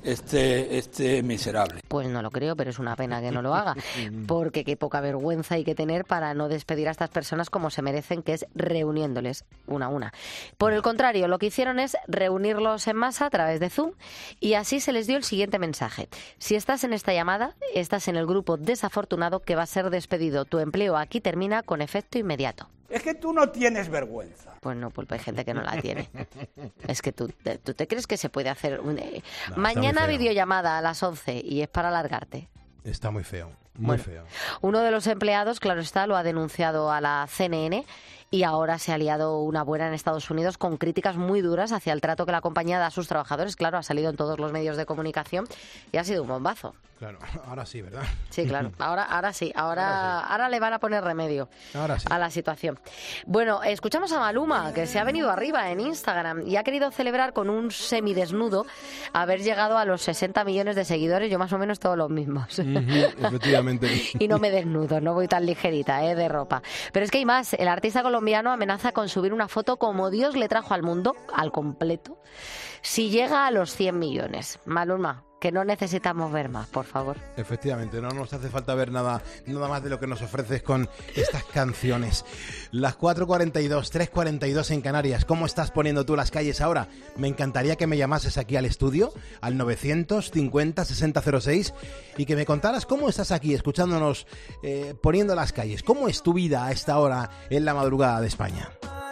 este miserable. Pues no lo creo, pero es una pena que no lo haga, porque qué poca vergüenza hay que tener para no despedir a estas personas como se merecen, que es reuniéndoles una a una. Por el contrario, lo que hicieron es reunirlos en masa a través de Zoom y así se les dio el siguiente mensaje. Si estás en esta llamada, estás en el grupo desafortunado que va a ser despedido. Tu empleo aquí termina con efecto inmediato. Es que tú no tienes vergüenza. Pues no, Pulpo, hay gente que no la tiene. Es que tú te crees que se puede hacer... está mañana muy feo. videollamada a las 11 y es para alargarte. Está muy feo, muy feo. Uno de los empleados, claro está, lo ha denunciado a la CNN y ahora se ha liado una buena en Estados Unidos con críticas muy duras hacia el trato que la compañía da a sus trabajadores. Claro, ha salido en todos los medios de comunicación y ha sido un bombazo. Claro, ahora sí, ¿verdad? Sí, claro. Ahora sí. Ahora le van a poner remedio a la situación. Bueno, escuchamos a Maluma, que se ha venido arriba en Instagram y ha querido celebrar con un semidesnudo haber llegado a los 60 millones de seguidores. Yo más o menos todos los mismos. Efectivamente. Y no me desnudo, no voy tan ligerita de ropa. Pero es que hay más. El artista colombiano amenaza con subir una foto como Dios le trajo al mundo, al completo, si llega a los 100 millones. Maluma, que no necesitamos ver más, por favor. Efectivamente, no nos hace falta ver nada más de lo que nos ofreces con estas canciones. Las 4:42, 3:42 en Canarias. ¿Cómo estás poniendo tú las calles ahora? Me encantaría que me llamases aquí al estudio, al 950 6006, y que me contaras cómo estás aquí, escuchándonos, poniendo las calles. ¿Cómo es tu vida a esta hora en la madrugada de España?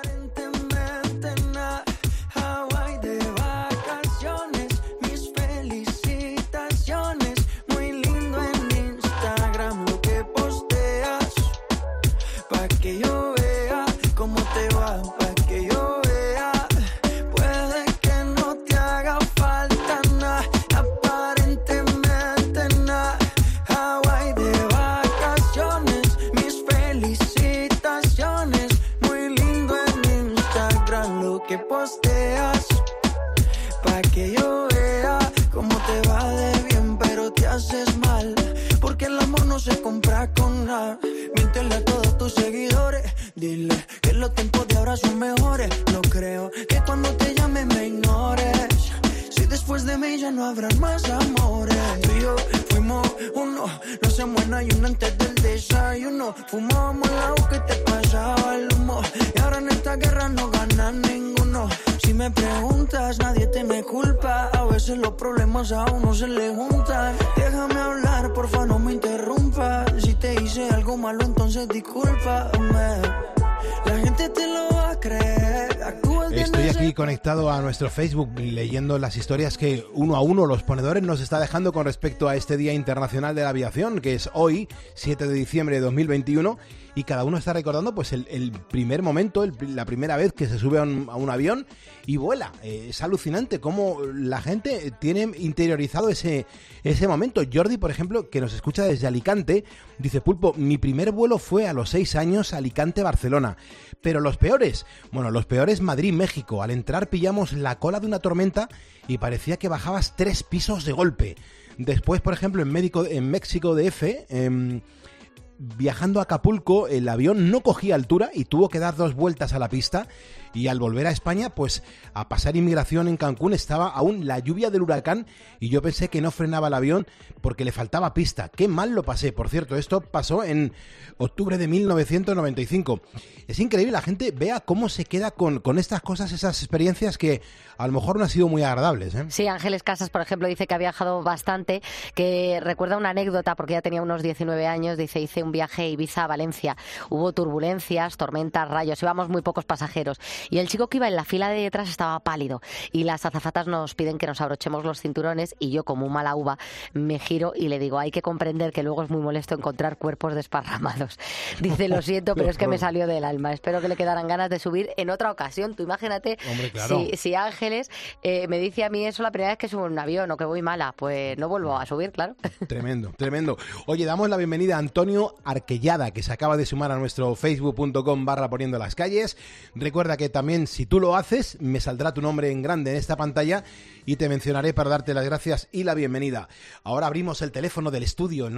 Hawaii de vacaciones, mis felicitaciones, muy lindo en Instagram lo que posteas, pa' que yo vea cómo te va, pa' que yo vea, puede que no te haga falta nada, aparentemente nada. Hawaii de vacaciones, mis felicitaciones, muy lindo en Instagram lo que posteas, pa' que yo vea cómo te va de bien, pero te haces mal, porque el amor no se compra con nada. Míntele a todos tus seguidores, dile que los tiempos de ahora son mejores. No creo que cuando te llame me ignores, si después de mí ya ya no habrán más amores. Tú y yo fuimos uno, no se muera y uno antes del desayuno. Fumábamos el agua que te pasaba el humo, y ahora en esta guerra no gana ninguno. Si me preguntas, nadie te me culpa. A veces los problemas a uno se le juntan. Déjame hablar, porfa, no me interrumpas. Si te hice algo malo, entonces discúlpame. La gente te lo va a creer. Estoy aquí conectado a nuestro Facebook leyendo las historias que uno a uno los ponedores nos está dejando con respecto a este Día Internacional de la Aviación, que es hoy, 7 de diciembre de 2021, y cada uno está recordando pues el primer momento, la primera vez que se sube a un avión y vuela. Es alucinante cómo la gente tiene interiorizado ese momento. Jordi, por ejemplo, que nos escucha desde Alicante, dice: Pulpo, mi primer vuelo fue a los 6 años Alicante-Barcelona. Pero los peores, Madrid-México. Al entrar pillamos la cola de una tormenta y parecía que bajabas 3 pisos de golpe. Después, por ejemplo, en México DF, viajando a Acapulco, el avión no cogía altura y tuvo que dar 2 vueltas a la pista. Y al volver a España, pues a pasar inmigración en Cancún, estaba aún la lluvia del huracán y yo pensé que no frenaba el avión porque le faltaba pista. Qué mal lo pasé. Por cierto, esto pasó en octubre de 1995. Es increíble, la gente vea cómo se queda con estas cosas, esas experiencias que a lo mejor no han sido muy agradables, ¿eh? Sí, Ángeles Casas, por ejemplo, dice que ha viajado bastante, que recuerda una anécdota porque ya tenía unos 19 años, dice: hice un viaje Ibiza a Valencia, hubo turbulencias, tormentas, rayos, íbamos muy pocos pasajeros y el chico que iba en la fila de detrás estaba pálido y las azafatas nos piden que nos abrochemos los cinturones y yo, como un mala uva, me giro y le digo: hay que comprender que luego es muy molesto encontrar cuerpos desparramados. Dice: lo siento, pero es que me salió del alma, espero que le quedaran ganas de subir en otra ocasión. Tú imagínate. Hombre, claro. si Ángeles me dice a mí eso la primera vez que subo en un avión o que voy mala, pues no vuelvo a subir, claro. Tremendo, tremendo. Oye, damos la bienvenida a Antonio Arquellada, que se acaba de sumar a nuestro facebook.com/poniendo las calles. Recuerda que también, si tú lo haces, me saldrá tu nombre en grande en esta pantalla y te mencionaré para darte las gracias y la bienvenida. Ahora abrimos el teléfono del estudio,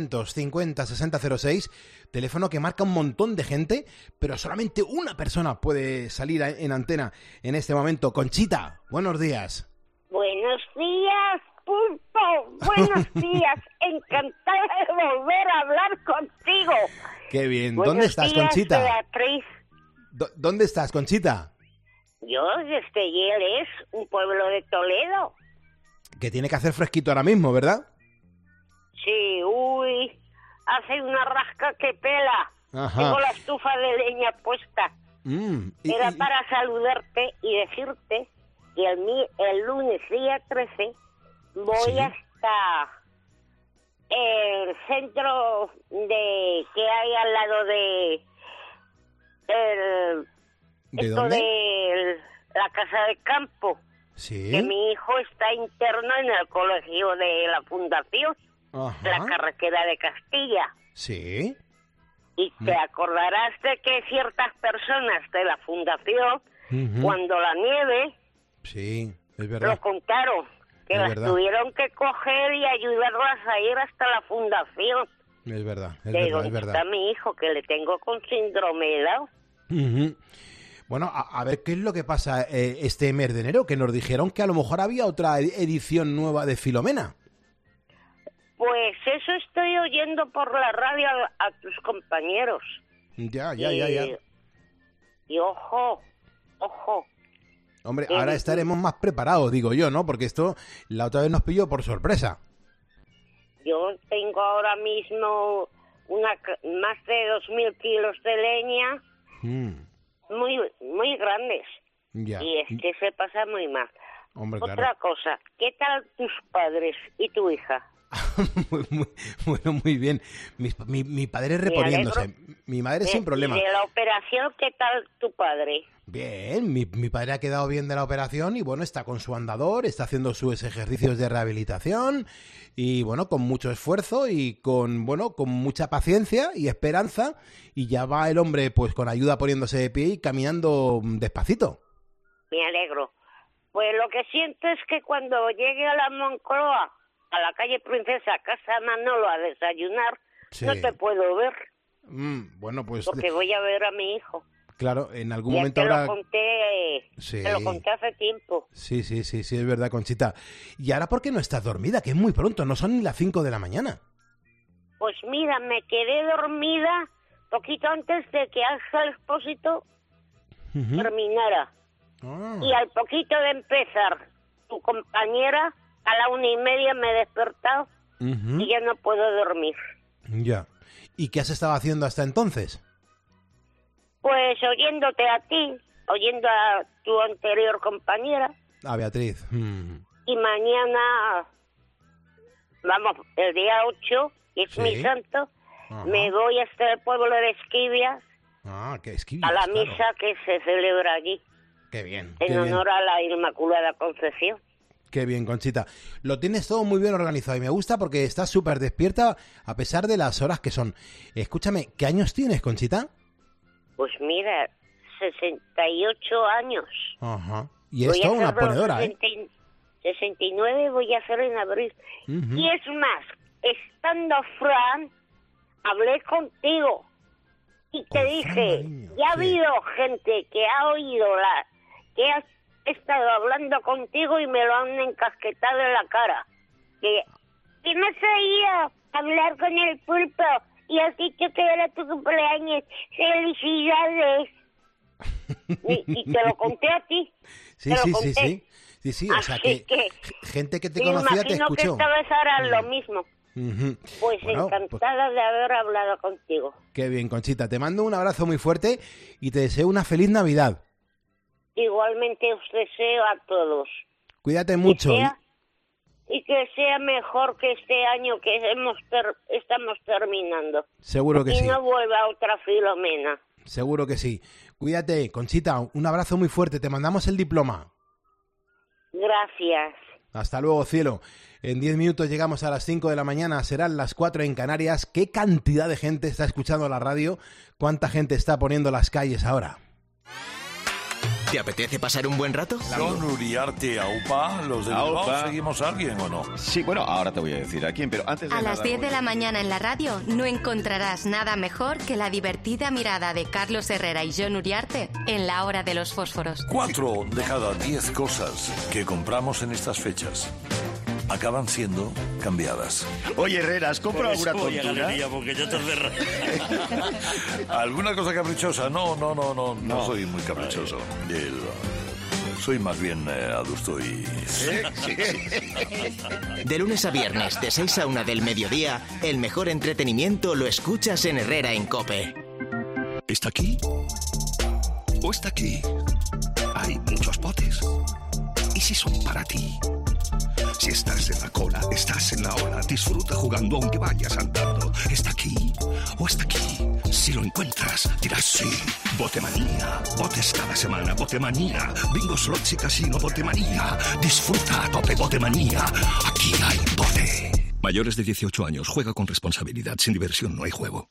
950-6006, teléfono que marca un montón de gente, pero solamente una persona puede salir en antena en este momento. Conchita, buenos días. Buenos días, Pulpo. Buenos días. Encantada de volver a hablar contigo. Qué bien. Buenos ¿Dónde estás, días, Conchita? Beatriz. ¿Dónde estás, Conchita? Yo desde Yeles, un pueblo de Toledo. Que tiene que hacer fresquito ahora mismo, ¿verdad? Sí, uy, hace una rasca que pela. Ajá. Tengo la estufa de leña puesta. Era para saludarte y decirte que el lunes día 13 voy hasta el centro que hay al lado ¿De dónde? de la casa de campo. Sí. Que mi hijo está interno en el colegio de la Fundación, Ajá. la carretera de Castilla. Sí. Y te acordarás de que ciertas personas de la Fundación, cuando la nieve, sí, es verdad, lo contaron, que es las verdad. tuvieron que coger y ayudarlas a ir hasta la Fundación. Es verdad, es Digo, verdad, es verdad. está mi hijo, que le tengo con síndrome de Down. Bueno, a ver, ¿qué es lo que pasa este mes de enero? Que nos dijeron que a lo mejor había otra edición nueva de Filomena. Pues eso estoy oyendo por la radio a tus compañeros. Ya. Y ojo. Hombre, ahora estaremos más preparados, digo yo, ¿no? Porque esto la otra vez nos pilló por sorpresa. Yo tengo ahora mismo más de 2.000 kilos de leña, muy grandes. Ya. Y es que se pasa muy mal. Hombre, Otra claro. cosa, ¿qué tal tus padres y tu hija? Muy bien. Mi padre reponiéndose. Mi madre sin problema. ¿Y de la operación, qué tal tu padre? Bien, mi padre ha quedado bien de la operación y bueno, está con su andador, está haciendo sus ejercicios de rehabilitación y bueno, con mucho esfuerzo y con mucha paciencia y esperanza, y ya va el hombre pues con ayuda poniéndose de pie y caminando despacito. Me alegro. Pues lo que siento es que cuando llegue a la Moncloa, a la calle Princesa, casa Manolo, a desayunar, Sí. no te puedo ver, Bueno, pues porque voy a ver a mi hijo. Claro, en algún Ya momento te ahora... te lo conté hace tiempo. Sí, es verdad, Conchita. ¿Y ahora por qué no estás dormida? Que es muy pronto, no son ni las 5 de la mañana. Pues mira, me quedé dormida poquito antes de que Ángel Expósito terminara. Y al poquito de empezar, tu compañera a la 1:30 me he despertado y ya no puedo dormir. Ya. ¿Y qué has estado haciendo hasta entonces? Pues oyéndote a ti, oyendo a tu anterior compañera. A Beatriz. Y mañana, vamos, el día 8, que es mi santo, me voy hasta el pueblo de Esquivias. ¿Qué Esquivias? A la misa que se celebra allí. Qué bien. En honor a la Inmaculada Concepción. Qué bien, Conchita. Lo tienes todo muy bien organizado y me gusta porque estás súper despierta a pesar de las horas que son. Escúchame, ¿qué años tienes, Conchita? Pues mira, 68 años. Ajá. Y eres toda una ponedora, 69 voy a hacer en abril. Y es más, estando Fran, hablé contigo y te dije, ya ha habido gente que ha oído que has estado hablando contigo y me lo han encasquetado en la cara. Que no sabía hablar con el pulpo y has dicho que era tu cumpleaños. ¡Felicidades! y te lo conté a ti. Sí, o sea que gente que te conocía te escuchó. Me imagino que esta vez harán lo mismo. Pues bueno, encantada de haber hablado contigo. Qué bien, Conchita. Te mando un abrazo muy fuerte y te deseo una feliz Navidad. Igualmente os deseo a todos. Cuídate mucho. Y que sea mejor que este año que estamos terminando. Seguro que sí. Y no vuelva otra Filomena. Seguro que sí. Cuídate, Conchita. Un abrazo muy fuerte. Te mandamos el diploma. Gracias. Hasta luego, cielo. En 10 minutos llegamos a las 5 de la mañana. Serán las 4 en Canarias. ¿Qué cantidad de gente está escuchando la radio? ¿Cuánta gente está poniendo las calles ahora? ¿Te apetece pasar un buen rato? Con Uriarte, Aupa, los de Bilbao, ¿seguimos a alguien o no? Sí, bueno, ahora te voy a decir a quién, pero antes de A las 10 de la mañana en la radio no encontrarás nada mejor que la divertida mirada de Carlos Herrera y Jon Uriarte en la hora de los fósforos. 4 de cada 10 cosas que compramos en estas fechas acaban siendo cambiadas. Oye, Herreras, ¿compro alguna tontura? Porque yo te ¿Alguna cosa caprichosa? No soy muy caprichoso. Soy más bien adusto y... De lunes a viernes, de 6 a 1 del mediodía, el mejor entretenimiento lo escuchas en Herrera en COPE. ¿Está aquí? ¿O está aquí? Hay muchos botes. ¿Y si son para ti? Si estás en la cola, estás en la ola. Disfruta jugando aunque vayas andando. ¿Está aquí o está aquí? Si lo encuentras, dirás sí. Botemanía. Botes cada semana. Botemanía. Bingo, slots y casino. Botemanía. Disfruta a tope. Botemanía. Aquí hay bote. Mayores de 18 años. Juega con responsabilidad. Sin diversión no hay juego.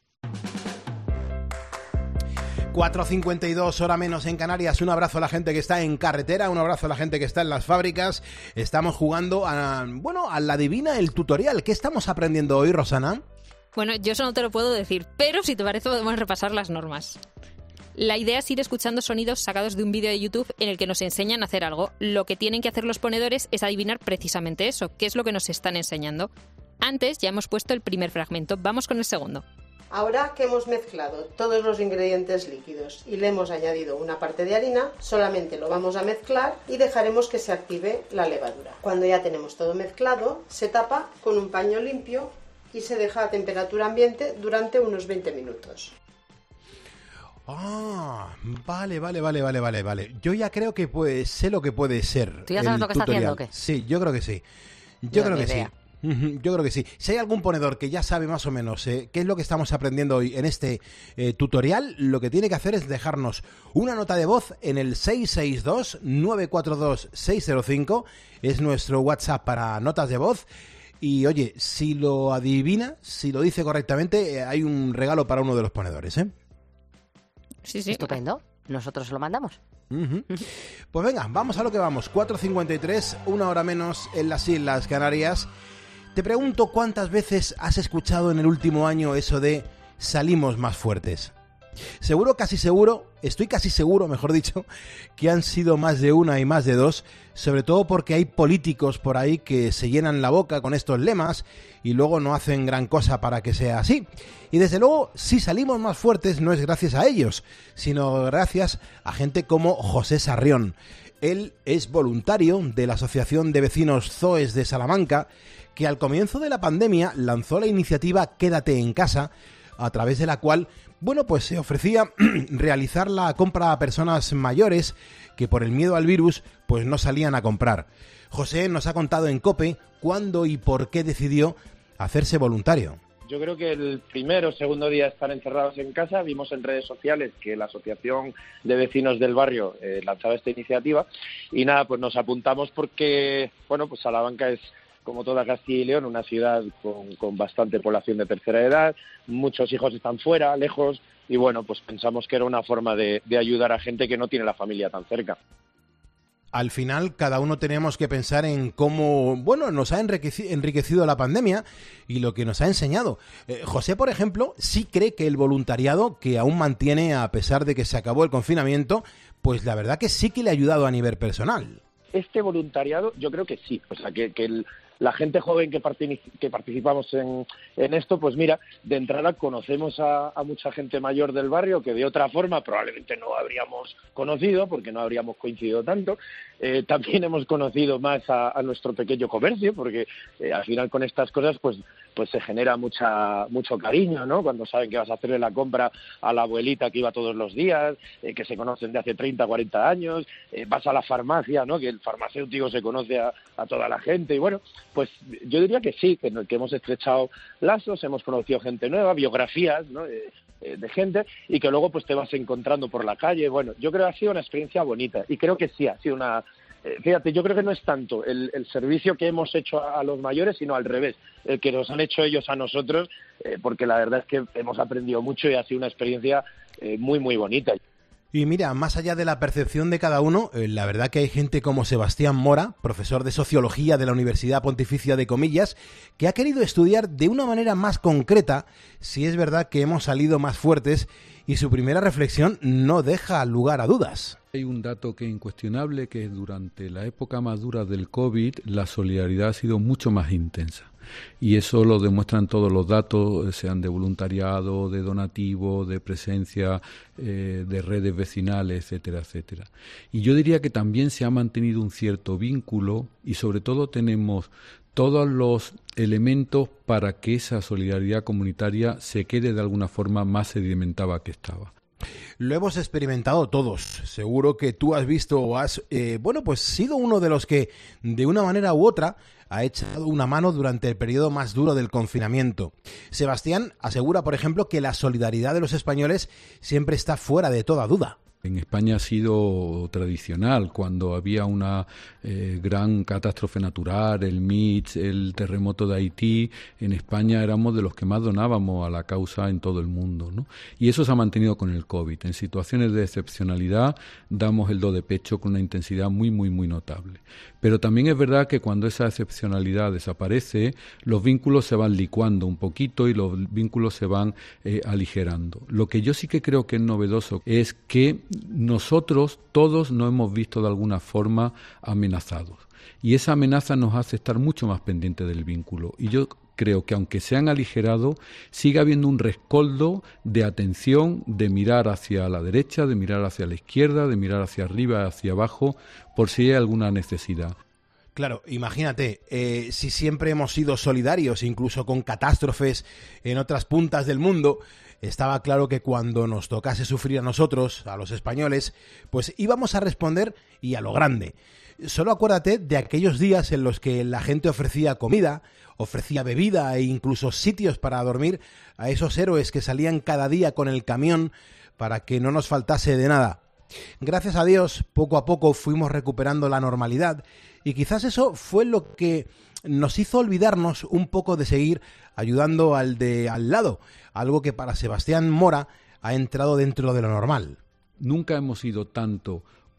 4:52, hora menos en Canarias. Un abrazo a la gente que está en carretera, un abrazo a la gente que está en las fábricas. Estamos jugando a la adivina el tutorial. ¿Qué estamos aprendiendo hoy, Rosana? Bueno, yo eso no te lo puedo decir, pero si te parece podemos repasar las normas. La idea es ir escuchando sonidos sacados de un vídeo de YouTube en el que nos enseñan a hacer algo. Lo que tienen que hacer los ponedores es adivinar precisamente eso, qué es lo que nos están enseñando. Antes ya hemos puesto el primer fragmento, vamos con el segundo. Ahora que hemos mezclado todos los ingredientes líquidos y le hemos añadido una parte de harina, solamente lo vamos a mezclar y dejaremos que se active la levadura. Cuando ya tenemos todo mezclado, se tapa con un paño limpio y se deja a temperatura ambiente durante unos 20 minutos. Vale. Yo ya creo que sé lo que puede ser. ¿Tú ya sabes lo que está haciendo o qué? Sí, yo creo que sí. Yo creo que sí. Si hay algún ponedor que ya sabe más o menos qué es lo que estamos aprendiendo hoy en este tutorial, lo que tiene que hacer es dejarnos una nota de voz en el 662-942-605. Es nuestro WhatsApp para notas de voz. Y oye, si lo adivina, si lo dice correctamente, hay un regalo para uno de los ponedores, ¿eh? Sí. Estupendo. Nosotros lo mandamos. Pues venga, vamos a lo que vamos. 4:53, una hora menos en las Islas Canarias. Te pregunto cuántas veces has escuchado en el último año eso de salimos más fuertes. Seguro, casi seguro, estoy casi seguro, mejor dicho, que han sido más de una y más de dos, sobre todo porque hay políticos por ahí que se llenan la boca con estos lemas y luego no hacen gran cosa para que sea así. Y desde luego, si salimos más fuertes no es gracias a ellos, sino gracias a gente como José Sarrión. Él es voluntario de la Asociación de Vecinos ZOES de Salamanca, que al comienzo de la pandemia lanzó la iniciativa Quédate en casa, a través de la cual, bueno, pues se ofrecía realizar la compra a personas mayores que por el miedo al virus pues no salían a comprar. José nos ha contado en COPE cuándo y por qué decidió hacerse voluntario. Yo creo que el primer o segundo día de estar encerrados en casa vimos en redes sociales que la Asociación de Vecinos del Barrio lanzaba esta iniciativa y nada, pues nos apuntamos porque, bueno, pues Salamanca es, como toda Castilla y León, una ciudad con bastante población de tercera edad, muchos hijos están fuera, lejos, y bueno, pues pensamos que era una forma de ayudar a gente que no tiene la familia tan cerca. Al final, cada uno tenemos que pensar en cómo, bueno, nos ha enriquecido la pandemia y lo que nos ha enseñado. José, por ejemplo, sí cree que el voluntariado, que aún mantiene a pesar de que se acabó el confinamiento, pues la verdad que sí que le ha ayudado a nivel personal. Este voluntariado, yo creo que sí, o sea, que la gente joven que participamos en esto, pues mira, de entrada conocemos a mucha gente mayor del barrio que de otra forma probablemente no habríamos conocido porque no habríamos coincidido tanto. También hemos conocido más a nuestro pequeño comercio porque al final con estas cosas pues se genera mucho cariño, ¿no? Cuando saben que vas a hacerle la compra a la abuelita que iba todos los días, que se conocen de hace 30, 40 años, vas a la farmacia, ¿no? Que el farmacéutico se conoce a toda la gente y bueno, pues yo diría que sí, que hemos estrechado lazos, hemos conocido gente nueva, biografías, ¿no? De gente y que luego pues te vas encontrando por la calle. Bueno, yo creo que ha sido una experiencia bonita y creo que sí, ha sido una... Fíjate, yo creo que no es tanto el servicio que hemos hecho a los mayores, sino al revés, el que nos han hecho ellos a nosotros, porque la verdad es que hemos aprendido mucho y ha sido una experiencia muy, muy bonita. Y mira, más allá de la percepción de cada uno, la verdad que hay gente como Sebastián Mora, profesor de Sociología de la Universidad Pontificia de Comillas, que ha querido estudiar de una manera más concreta si es verdad que hemos salido más fuertes y su primera reflexión no deja lugar a dudas. Hay un dato que es incuestionable, que durante la época más dura del COVID la solidaridad ha sido mucho más intensa. Y eso lo demuestran todos los datos, sean de voluntariado, de donativo, de presencia, de redes vecinales, etcétera, etcétera. Y yo diría que también se ha mantenido un cierto vínculo y sobre todo tenemos todos los elementos para que esa solidaridad comunitaria se quede de alguna forma más sedimentada que estaba. Lo hemos experimentado todos. Seguro que tú has visto o has, pues sido uno de los que de una manera u otra ha echado una mano durante el periodo más duro del confinamiento. Sebastián asegura, por ejemplo, que la solidaridad de los españoles siempre está fuera de toda duda. En España ha sido tradicional, cuando había una gran catástrofe natural, el Mitch, el terremoto de Haití, en España éramos de los que más donábamos a la causa en todo el mundo, ¿no? Y eso se ha mantenido con el COVID. En situaciones de excepcionalidad damos el do de pecho con una intensidad muy, muy, muy notable. Pero también es verdad que cuando esa excepcionalidad desaparece, los vínculos se van licuando un poquito y los vínculos se van aligerando. Lo que yo sí que creo que es novedoso es que nosotros todos nos hemos visto de alguna forma amenazados y esa amenaza nos hace estar mucho más pendientes del vínculo y yo creo que aunque se han aligerado sigue habiendo un rescoldo de atención, de mirar hacia la derecha, de mirar hacia la izquierda, de mirar hacia arriba, hacia abajo por si hay alguna necesidad. Claro, imagínate, si siempre hemos sido solidarios, incluso con catástrofes en otras puntas del mundo, estaba claro que cuando nos tocase sufrir a nosotros, a los españoles, pues íbamos a responder y a lo grande. Solo acuérdate de aquellos días en los que la gente ofrecía comida, ofrecía bebida e incluso sitios para dormir a esos héroes que salían cada día con el camión para que no nos faltase de nada. Gracias a Dios, poco a poco fuimos recuperando la normalidad y quizás eso fue lo que nos hizo olvidarnos un poco de seguir ayudando al de al lado, algo que para Sebastián Mora ha entrado dentro de lo normal. Nunca hemos sido tanto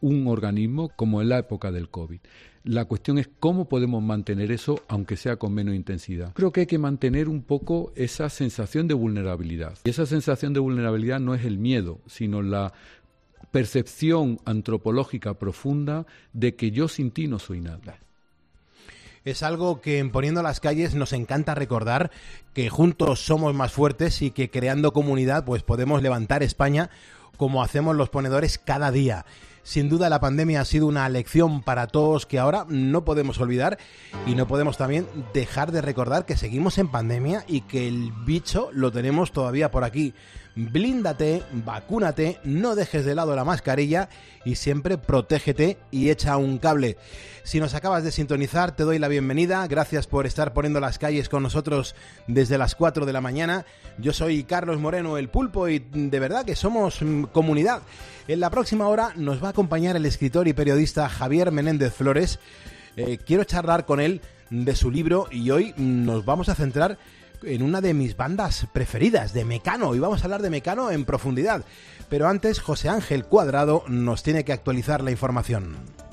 un organismo como en la época del COVID. La cuestión es cómo podemos mantener eso, aunque sea con menos intensidad. Creo que hay que mantener un poco esa sensación de vulnerabilidad. Y esa sensación de vulnerabilidad no es el miedo, sino la percepción antropológica profunda de que yo sin ti no soy nada. Es algo que en Poniendo las Calles nos encanta recordar, que juntos somos más fuertes y que creando comunidad pues podemos levantar España como hacemos los ponedores cada día. Sin duda la pandemia ha sido una lección para todos que ahora no podemos olvidar, y no podemos también dejar de recordar que seguimos en pandemia y que el bicho lo tenemos todavía por aquí. Blíndate, vacúnate, no dejes de lado la mascarilla y siempre protégete y echa un cable. Si nos acabas de sintonizar, te doy la bienvenida. Gracias por estar Poniendo las Calles con nosotros desde las 4 de la mañana. Yo soy Carlos Moreno, el Pulpo, y de verdad que somos comunidad. En la próxima hora nos va a acompañar el escritor y periodista Javier Menéndez Flores. Quiero charlar con él de su libro y hoy nos vamos a centrar en una de mis bandas preferidas, de Mecano, y vamos a hablar de Mecano en profundidad. Pero antes, José Ángel Cuadrado nos tiene que actualizar la información.